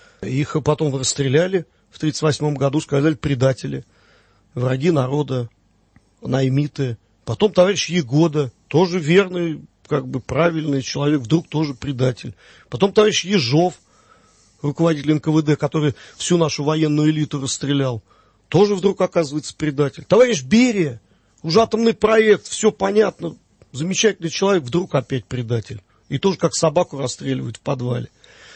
Их потом расстреляли в тридцать восьмом году, сказали предатели, враги народа, наймиты. Потом товарищ Егода, тоже верный, как бы правильный человек, вдруг тоже предатель. Потом товарищ Ежов, руководитель эн ка вэ дэ, который всю нашу военную элиту расстрелял, тоже вдруг оказывается предатель. Товарищ Берия, уже атомный проект, все понятно, замечательный человек, вдруг опять предатель. И тоже как собаку расстреливают в подвале.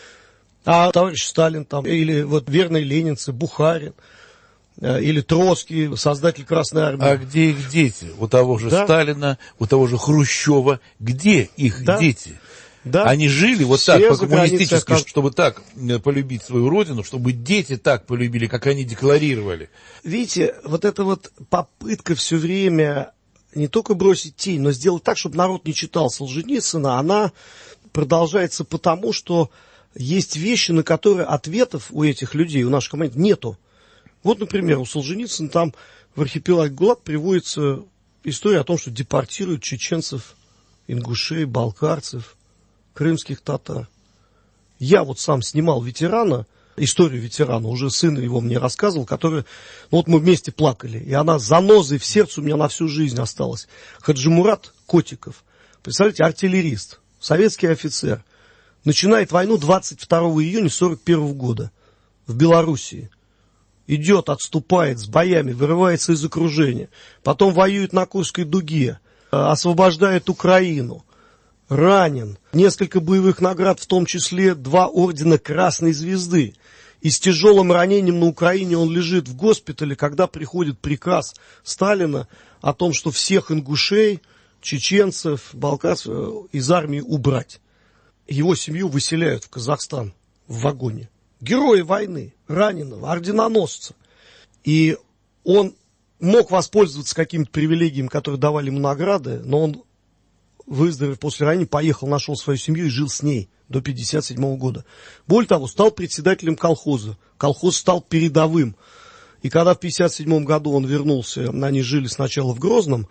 А товарищ Сталин там, или вот верные ленинцы, Бухарин, или Троцкий, создатель Красной Армии. А где их дети? У того же да? Сталина, у того же Хрущева. Где их да? дети? Да. Они жили вот все так, по-коммунистически, оказ... чтобы так полюбить свою родину, чтобы дети так полюбили, как они декларировали. Видите, вот эта вот попытка все время не только бросить тень, но сделать так, чтобы народ не читал Солженицына, она продолжается потому, что есть вещи, на которые ответов у этих людей, у наших команд нету. Вот, например, у Солженицына там в «Архипелаг ГУЛАГ» приводится история о том, что депортируют чеченцев, ингушей, балкарцев, крымских татар. Я вот сам снимал ветерана, историю ветерана, уже сын его мне рассказывал, который, ну вот мы вместе плакали, и она занозой в сердце у меня на всю жизнь осталась. Хаджимурат Котиков. Представляете, артиллерист, советский офицер, начинает войну двадцать второго июня сорок первого года в Белоруссии. Идет, отступает с боями, вырывается из окружения. Потом воюет на Курской дуге, освобождает Украину. Ранен. Несколько боевых наград, в том числе два ордена Красной Звезды. И с тяжелым ранением на Украине он лежит в госпитале, когда приходит приказ Сталина о том, что всех ингушей, чеченцев, балкарцев из армии убрать. Его семью выселяют в Казахстан в вагоне. Герои войны, раненого, орденоносца. И он мог воспользоваться какими-то привилегиями, которые давали ему награды, но он, выздоровев после ранения, поехал, нашел свою семью и жил с ней до пятьдесят седьмого года. Более того, стал председателем колхоза. Колхоз стал передовым. И когда в пятьдесят седьмом году он вернулся, они жили сначала в Грозном,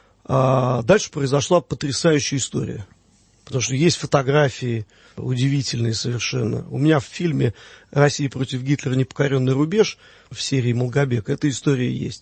а дальше произошла потрясающая история. Потому что есть фотографии удивительные совершенно. У меня в фильме «Россия против Гитлера. Непокоренный рубеж» в серии «Молгобек» эта история есть.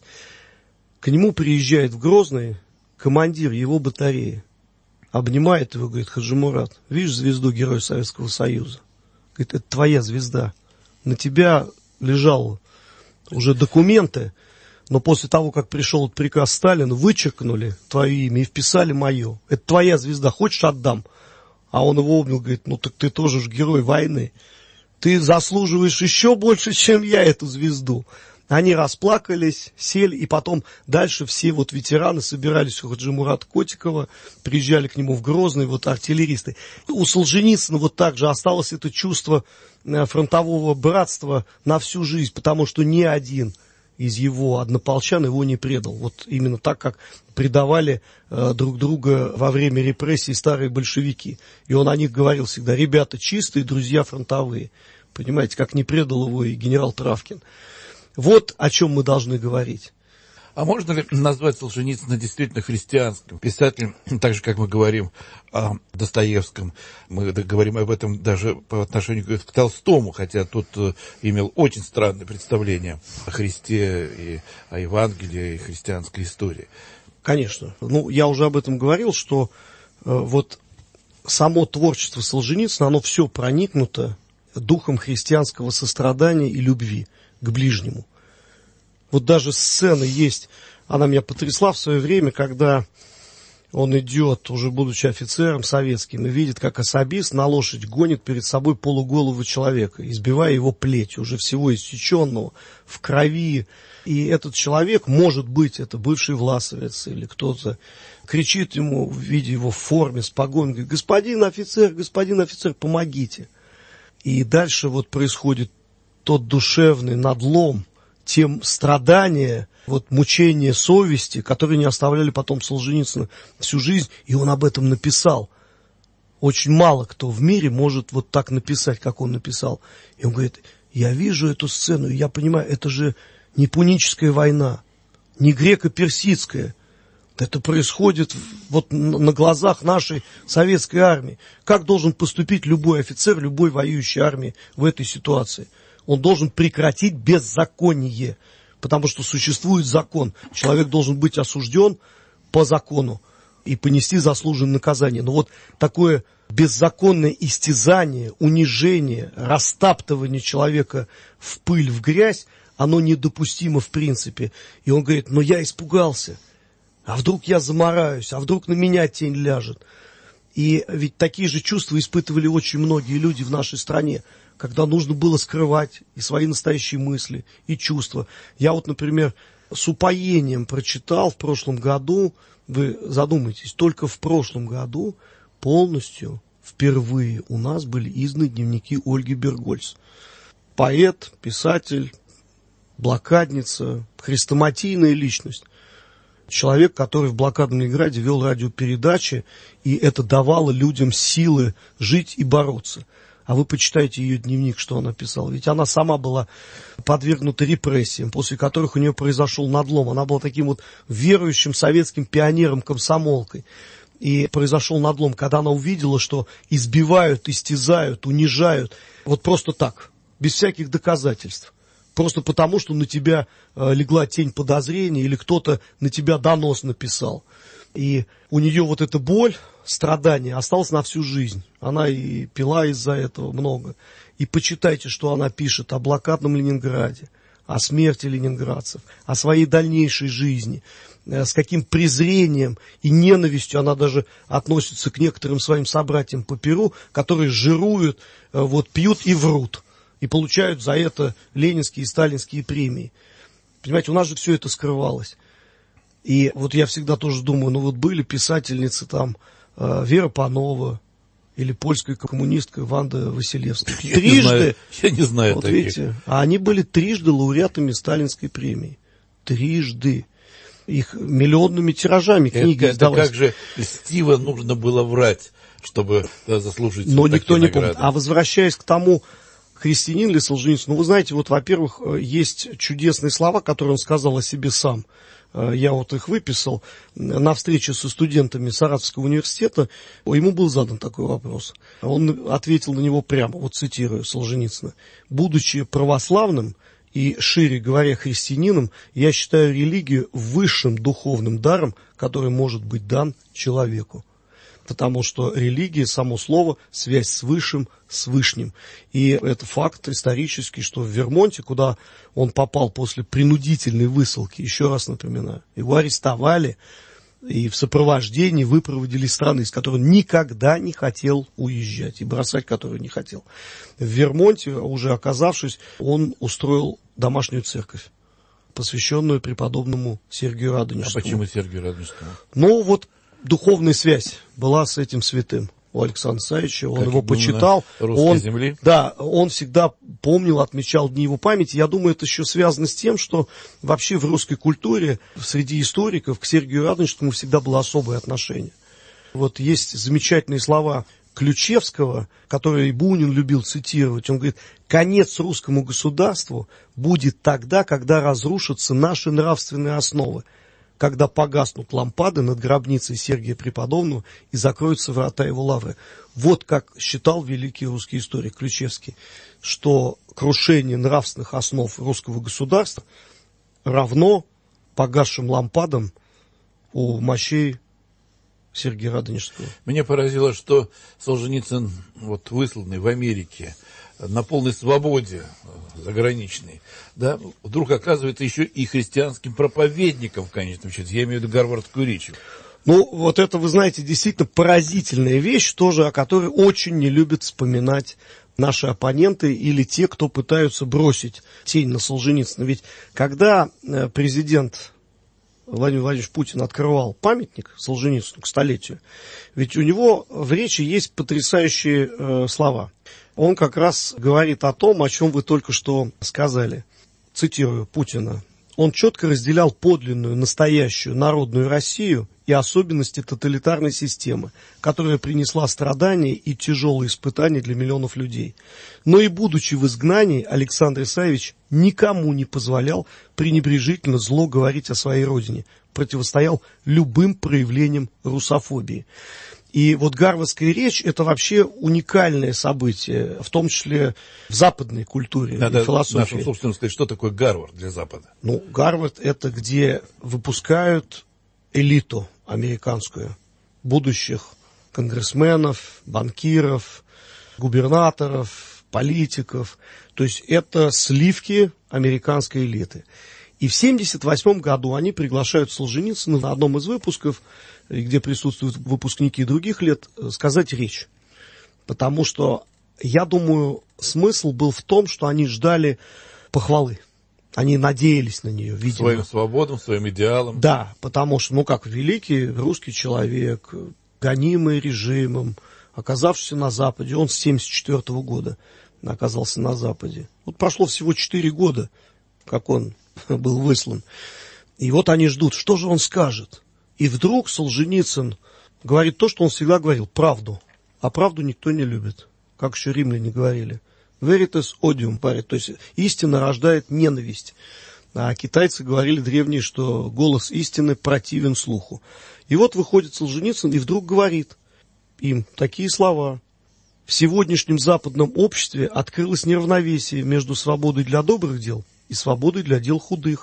К нему приезжает в Грозный командир его батареи. Обнимает его, говорит: Хаджимурат, видишь звезду Героя Советского Союза? Говорит, это твоя звезда. На тебя лежали уже документы, но после того, как пришел приказ Сталина, вычеркнули твое имя и вписали мое. Это твоя звезда, хочешь — отдам. А он его обнял, говорит: ну так ты тоже ж герой войны. Ты заслуживаешь еще больше, чем я, эту звезду. Они расплакались, сели, и потом дальше все вот ветераны собирались у Хаджимурата Котикова, приезжали к нему в Грозный, вот артиллеристы. У Солженицына вот так же осталось это чувство фронтового братства на всю жизнь, потому что ни один из его однополчан его не предал. Вот именно так, как предавали э, друг друга во время репрессий старые большевики. И он о них говорил всегда: ребята чистые, друзья фронтовые. Понимаете, как не предал его и генерал Травкин. Вот о чем мы должны говорить. А можно ли назвать Солженицына действительно христианским писателем, так же, как мы говорим о Достоевском? Мы говорим об этом даже по отношению к Толстому, хотя тот имел очень странное представление о Христе и о Евангелии, и христианской истории. Конечно. Ну, я уже об этом говорил, что э, вот само творчество Солженицына, оно все проникнуто духом христианского сострадания и любви к ближнему. Вот даже сцена есть, она меня потрясла в свое время, когда он идет, уже будучи офицером советским, и видит, как особист на лошадь гонит перед собой полуголого человека, избивая его плетью, уже всего иссеченного, в крови. И этот человек, может быть, это бывший власовец или кто-то, кричит ему, видя его в форме, с погонами, говорит: господин офицер, господин офицер, помогите. И дальше вот происходит тот душевный надлом, тем страдания, вот мучения совести, которые не оставляли потом Солженицына всю жизнь, и он об этом написал. Очень мало кто в мире может вот так написать, как он написал. И он говорит: я вижу эту сцену, и я понимаю, это же не пуническая война, не греко-персидская. Это происходит вот на глазах нашей советской армии. Как должен поступить любой офицер любой воюющей армии в этой ситуации? Он должен прекратить беззаконие, потому что существует закон. Человек должен быть осужден по закону и понести заслуженное наказание. Но вот такое беззаконное истязание, унижение, растаптывание человека в пыль, в грязь, оно недопустимо в принципе. И он говорит: но я испугался. А вдруг я замараюсь, а вдруг на меня тень ляжет. И ведь такие же чувства испытывали очень многие люди в нашей стране, когда нужно было скрывать и свои настоящие мысли, и чувства. Я вот, например, с упоением прочитал в прошлом году, вы задумайтесь, только в прошлом году полностью, впервые у нас были изданы дневники Ольги Бергольц. Поэт, писатель, блокадница, хрестоматийная личность. Человек, который в блокадном Ленинграде вел радиопередачи, и это давало людям силы жить и бороться. А вы почитайте ее дневник, что она писала. Ведь она сама была подвергнута репрессиям, после которых у нее произошел надлом. Она была таким вот верующим советским пионером-комсомолкой. И произошел надлом, когда она увидела, что избивают, истязают, унижают. Вот просто так, без всяких доказательств. Просто потому, что на тебя э, легла тень подозрения или кто-то на тебя донос написал. И у нее вот эта боль, страдание осталось на всю жизнь. Она и пила из-за этого много. И почитайте, что она пишет о блокадном Ленинграде, о смерти ленинградцев, о своей дальнейшей жизни, с каким презрением и ненавистью она даже относится к некоторым своим собратьям по перу, которые жируют, вот, пьют и врут, и получают за это ленинские и сталинские премии. Понимаете, у нас же все это скрывалось. И вот я всегда тоже думаю, ну вот были писательницы там, э, Вера Панова или польская коммунистка Ванда Василевская. Я Трижды, не знаю, я не знаю вот таких. видите, а они были трижды лауреатами сталинской премии. Трижды. Их миллионными тиражами книги это, издавались. Это как же льстиво нужно было врать, чтобы да, заслужить Но вот никто не награды. помнит. А возвращаясь к тому, христианин ли Солженицын, ну вы знаете, вот, во-первых, есть чудесные слова, которые он сказал о себе сам. Я вот их выписал. На встрече со студентами Саратовского университета ему был задан такой вопрос. Он ответил на него прямо, вот цитирую Солженицына. «Будучи православным и, шире говоря, христианином, я считаю религию высшим духовным даром, который может быть дан человеку». Потому что религия, само слово, связь с высшим, с вышним. И это факт исторический, что в Вермонте, куда он попал после принудительной высылки, еще раз напоминаю, его арестовали и в сопровождении выпроводили из страны, из которой он никогда не хотел уезжать, и бросать которую не хотел. В Вермонте, уже оказавшись, он устроил домашнюю церковь, посвященную преподобному Сергию Радонежскому. А почему Сергию Радонежскому? Ну вот, духовная связь была с этим святым у Александра Савича, он как его почитал, он, земли. да, он всегда помнил, отмечал дни его памяти. Я думаю, это еще связано с тем, что вообще в русской культуре, среди историков, к Сергию Радонежскому всегда было особое отношение. Вот есть замечательные слова Ключевского, которые Бунин любил цитировать. Он говорит: конец русскому государству будет тогда, когда разрушатся наши нравственные основы, когда погаснут лампады над гробницей Сергия Преподобного и закроются врата его лавры. Вот как считал великий русский историк Ключевский, что крушение нравственных основ русского государства равно погасшим лампадам у мощей Сергия Радонежского. Меня поразило, что Солженицын, вот, высланный в Америке, на полной свободе заграничной, да, вдруг оказывается еще и христианским проповедником в конечном счете. Я имею в виду гарвардскую речь. Ну, вот это, вы знаете, действительно поразительная вещь, тоже о которой очень не любят вспоминать наши оппоненты или те, кто пытаются бросить тень на Солженицына. Ведь когда президент Владимир Владимирович Путин открывал памятник Солженицыну к столетию, ведь у него в речи есть потрясающие э, слова. Он как раз говорит о том, о чем вы только что сказали. Цитирую Путина. Он четко разделял подлинную, настоящую народную Россию и особенности тоталитарной системы, которая принесла страдания и тяжелые испытания для миллионов людей. Но и будучи в изгнании, Александр Исаевич никому не позволял пренебрежительно зло говорить о своей родине, противостоял любым проявлениям русофобии. И вот гарвардская речь – это вообще уникальное событие, в том числе в западной культуре Надо и философии. нашим слушателям сказать, что такое Гарвард для Запада. Ну, Гарвард – это где выпускают элиту американскую, будущих конгрессменов, банкиров, губернаторов, политиков. То есть это сливки американской элиты. И в семьдесят восьмом году они приглашают Солженицына на одном из выпусков, где присутствуют выпускники других лет, сказать речь. Потому что, я думаю, смысл был в том, что они ждали похвалы. Они надеялись на нее, видимо. Своим свободам, своим идеалам. Да, потому что, ну как, великий русский человек, гонимый режимом, оказавшийся на Западе, он с семьдесят четвёртого года оказался на Западе. Вот прошло всего четыре года, как он был выслан. И вот они ждут, что же он скажет. И вдруг Солженицын говорит то, что он всегда говорил, правду. А правду никто не любит, как еще римляне говорили. Veritas odium paret, то есть истина рождает ненависть. А китайцы говорили древние, что голос истины противен слуху. И вот выходит Солженицын и вдруг говорит им такие слова. В сегодняшнем западном обществе открылось неравновесие между свободой для добрых дел и свободой для дел худых.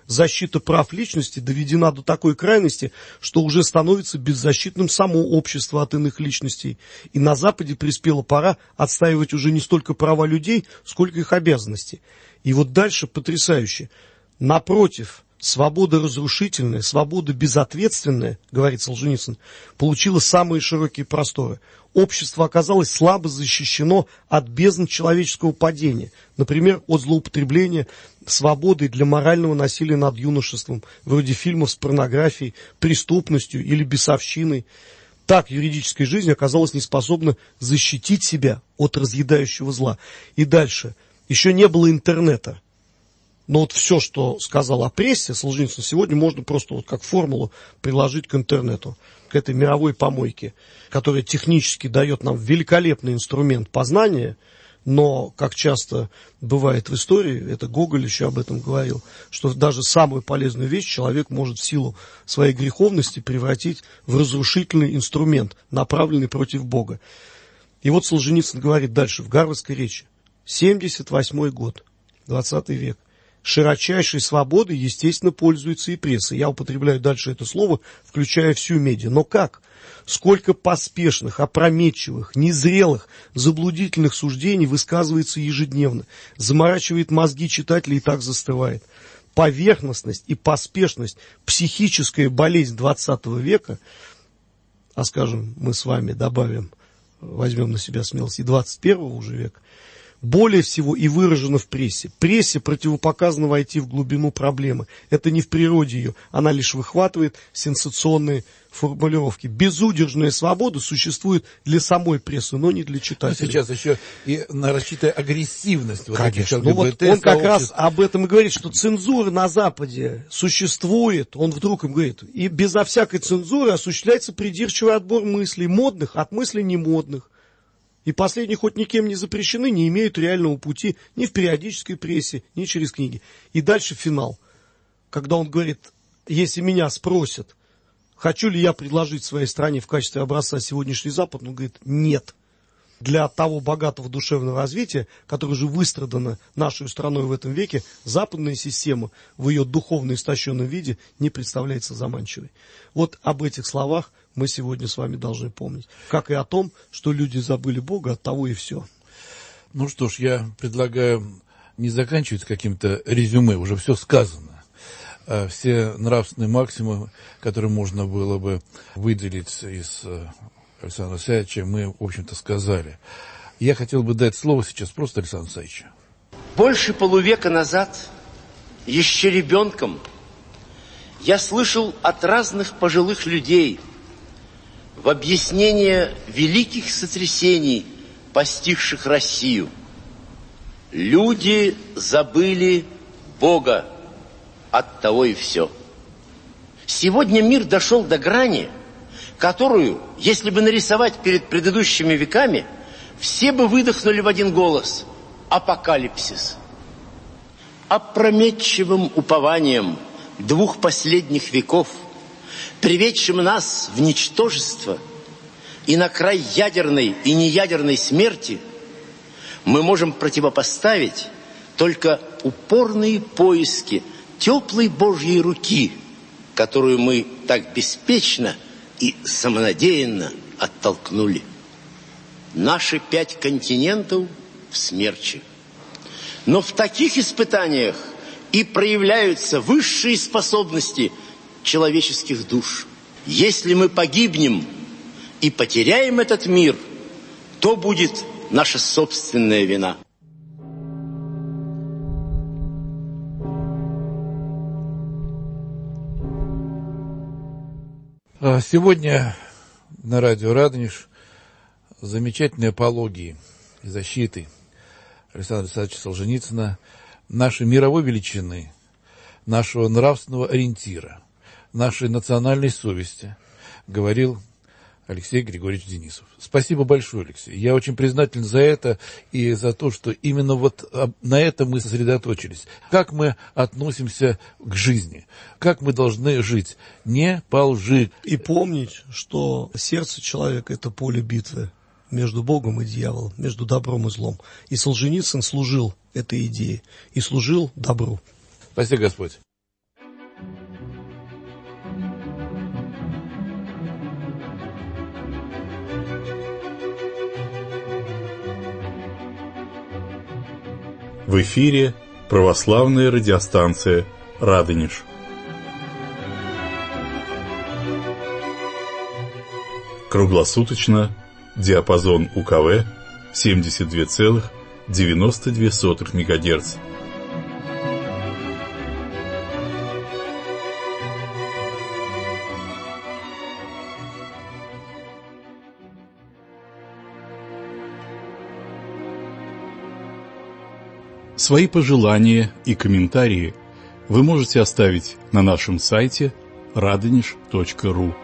защита прав личности доведена до такой крайности, что уже становится беззащитным само общество от иных личностей. И на Западе приспела пора отстаивать уже не столько права людей, сколько их обязанности. И вот дальше потрясающе. Напротив, свобода разрушительная, свобода безответственная, говорит Солженицын, получила самые широкие просторы. Общество оказалось слабо защищено от бездн человеческого падения, например, от злоупотребления свободой для морального насилия над юношеством, вроде фильмов с порнографией, преступностью или бесовщиной. Так юридическая жизнь оказалась неспособна защитить себя от разъедающего зла. И дальше. Еще не было интернета. Но вот все, что сказал о прессе Солженицын, сегодня можно просто вот как формулу приложить к интернету, к этой мировой помойке, которая технически дает нам великолепный инструмент познания, но, как часто бывает в истории, это Гоголь еще об этом говорил, что даже самую полезную вещь человек может в силу своей греховности превратить в разрушительный инструмент, направленный против Бога. И вот Солженицын говорит дальше в Гарвардской речи. семьдесят восьмой год, двадцатый век. Широчайшей свободой, естественно, пользуется и пресса. Я употребляю дальше это слово, включая всю медиа. Но как? Сколько поспешных, опрометчивых, незрелых, заблудительных суждений высказывается ежедневно, заморачивает мозги читателей и так застывает. Поверхностность и поспешность, психическая болезнь двадцатого века, а скажем, мы с вами добавим, возьмем на себя смелость и двадцать первого уже века, более всего и выражено в прессе. Прессе противопоказано войти в глубину проблемы. Это не в природе ее, она лишь выхватывает сенсационные формулировки. Безудержная свобода существует для самой прессы, но не для читателей. Ну, сейчас еще и нарочитая агрессивность. Вот Конечно. Ну, вот он как раз об этом и говорит, что цензура на Западе существует. Он вдруг им говорит, и безо всякой цензуры осуществляется придирчивый отбор мыслей, модных от мыслей немодных. И последние хоть никем не запрещены, не имеют реального пути ни в периодической прессе, ни через книги. И дальше финал. Когда он говорит, если меня спросят, хочу ли я предложить своей стране в качестве образца сегодняшний Запад, он говорит, нет. Для того богатого душевного развития, которое же выстрадано нашей страной в этом веке, западная система в ее духовно истощенном виде не представляется заманчивой. Вот об этих словах мы сегодня с вами должны помнить. Как и о том, что люди забыли Бога, от того и все. Ну что ж, я предлагаю не заканчивать каким-то резюме, уже все сказано. Все нравственные максимумы, которые можно было бы выделить из Александра Исаевича, мы, в общем-то, сказали. Я хотел бы дать слово сейчас просто Александру Исаевичу. Больше полувека назад, еще ребенком, я слышал от разных пожилых людей в объяснение великих сотрясений, постигших Россию. Люди забыли Бога, оттого и все. Сегодня мир дошел до грани, которую, если бы нарисовать перед предыдущими веками, все бы выдохнули в один голос – апокалипсис. Опрометчивым упованием двух последних веков, приведшим нас в ничтожество и на край ядерной и неядерной смерти, мы можем противопоставить только упорные поиски теплой Божьей руки, которую мы так беспечно и самонадеянно оттолкнули. Наши пять континентов в смерче. Но в таких испытаниях и проявляются высшие способности человеческих душ. Если мы погибнем и потеряем этот мир, то будет наша собственная вина. Сегодня на радио Радонеж замечательные апологии и защиты Александра Исаевича Солженицына, нашей мировой величины, нашего нравственного ориентира, нашей национальной совести, говорил Алексей Григорьевич Денисов. Спасибо большое, Алексей. Я очень признателен за это и за то, что именно вот на этом мы сосредоточились. Как мы относимся к жизни, как мы должны жить, не по лжи. И помнить, что сердце человека – это поле битвы между Богом и дьяволом, между добром и злом. И Солженицын служил этой идее, и служил добру. Спаси Господь. В эфире православная радиостанция «Радонеж». Круглосуточно диапазон У Ка В семьдесят два целых девяносто две сотых мегагерц. Свои пожелания и комментарии вы можете оставить на нашем сайте радонеж точка ру.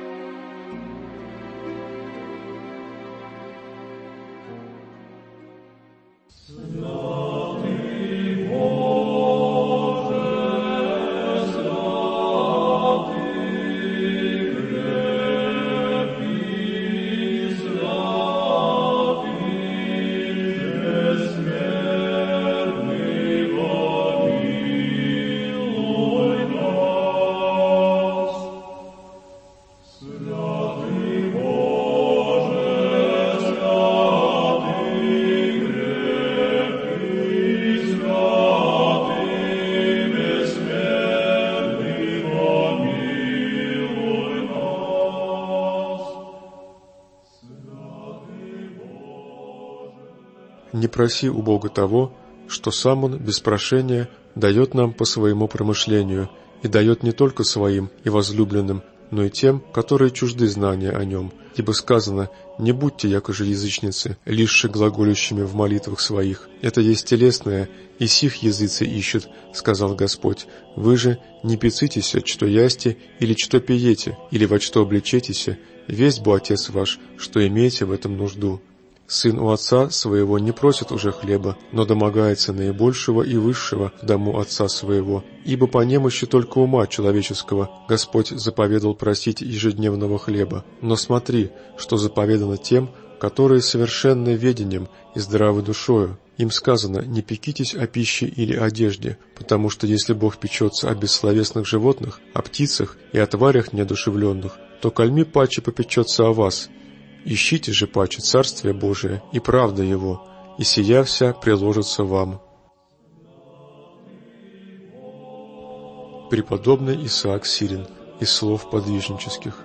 Не проси у Бога того, что сам Он без прошения дает нам по своему промышлению, и дает не только своим и возлюбленным, но и тем, которые чужды знания о Нем. Ибо сказано: «Не будьте якоже язычницы, лишь глаголющими в молитвах своих. Это есть телесное, и сих языцы ищут, сказал Господь. Вы же не пицитесь, что ясте, или что пиете, или во что облечетесь, весть бо Отец ваш, что имеете в этом нужду». Сын у отца своего не просит уже хлеба, но домогается наибольшего и высшего в дому отца своего. Ибо по немощи только ума человеческого Господь заповедал просить ежедневного хлеба. Но смотри, что заповедано тем, которые совершенны ведением и здравы душою. Им сказано: не пекитесь о пище или одежде, потому что если Бог печется о бессловесных животных, о птицах и о тварях неодушевленных, то кальми паче попечется о вас. Ищите же паче Царствие Божие и правда Его, и сия вся приложится вам. Преподобный Исаак Сирин из слов подвижнических.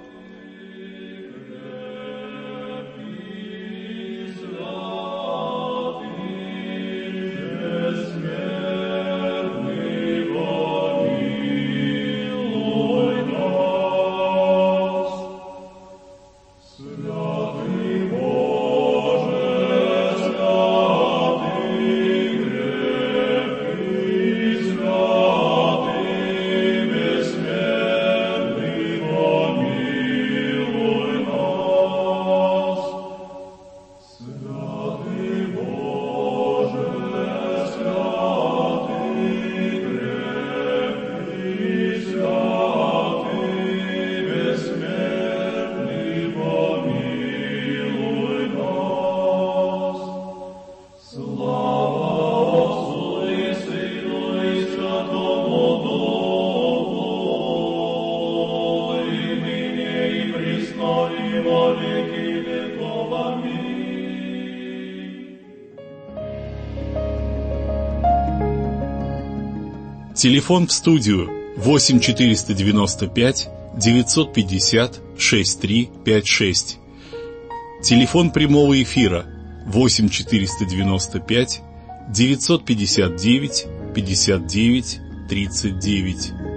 Телефон в студию восемь четыреста девяносто пять девятьсот пятьдесят шестьдесят три пятьдесят шесть. Телефон прямого эфира восемь четыреста девяносто пять девятьсот пятьдесят девять пятьдесят девять тридцать девять.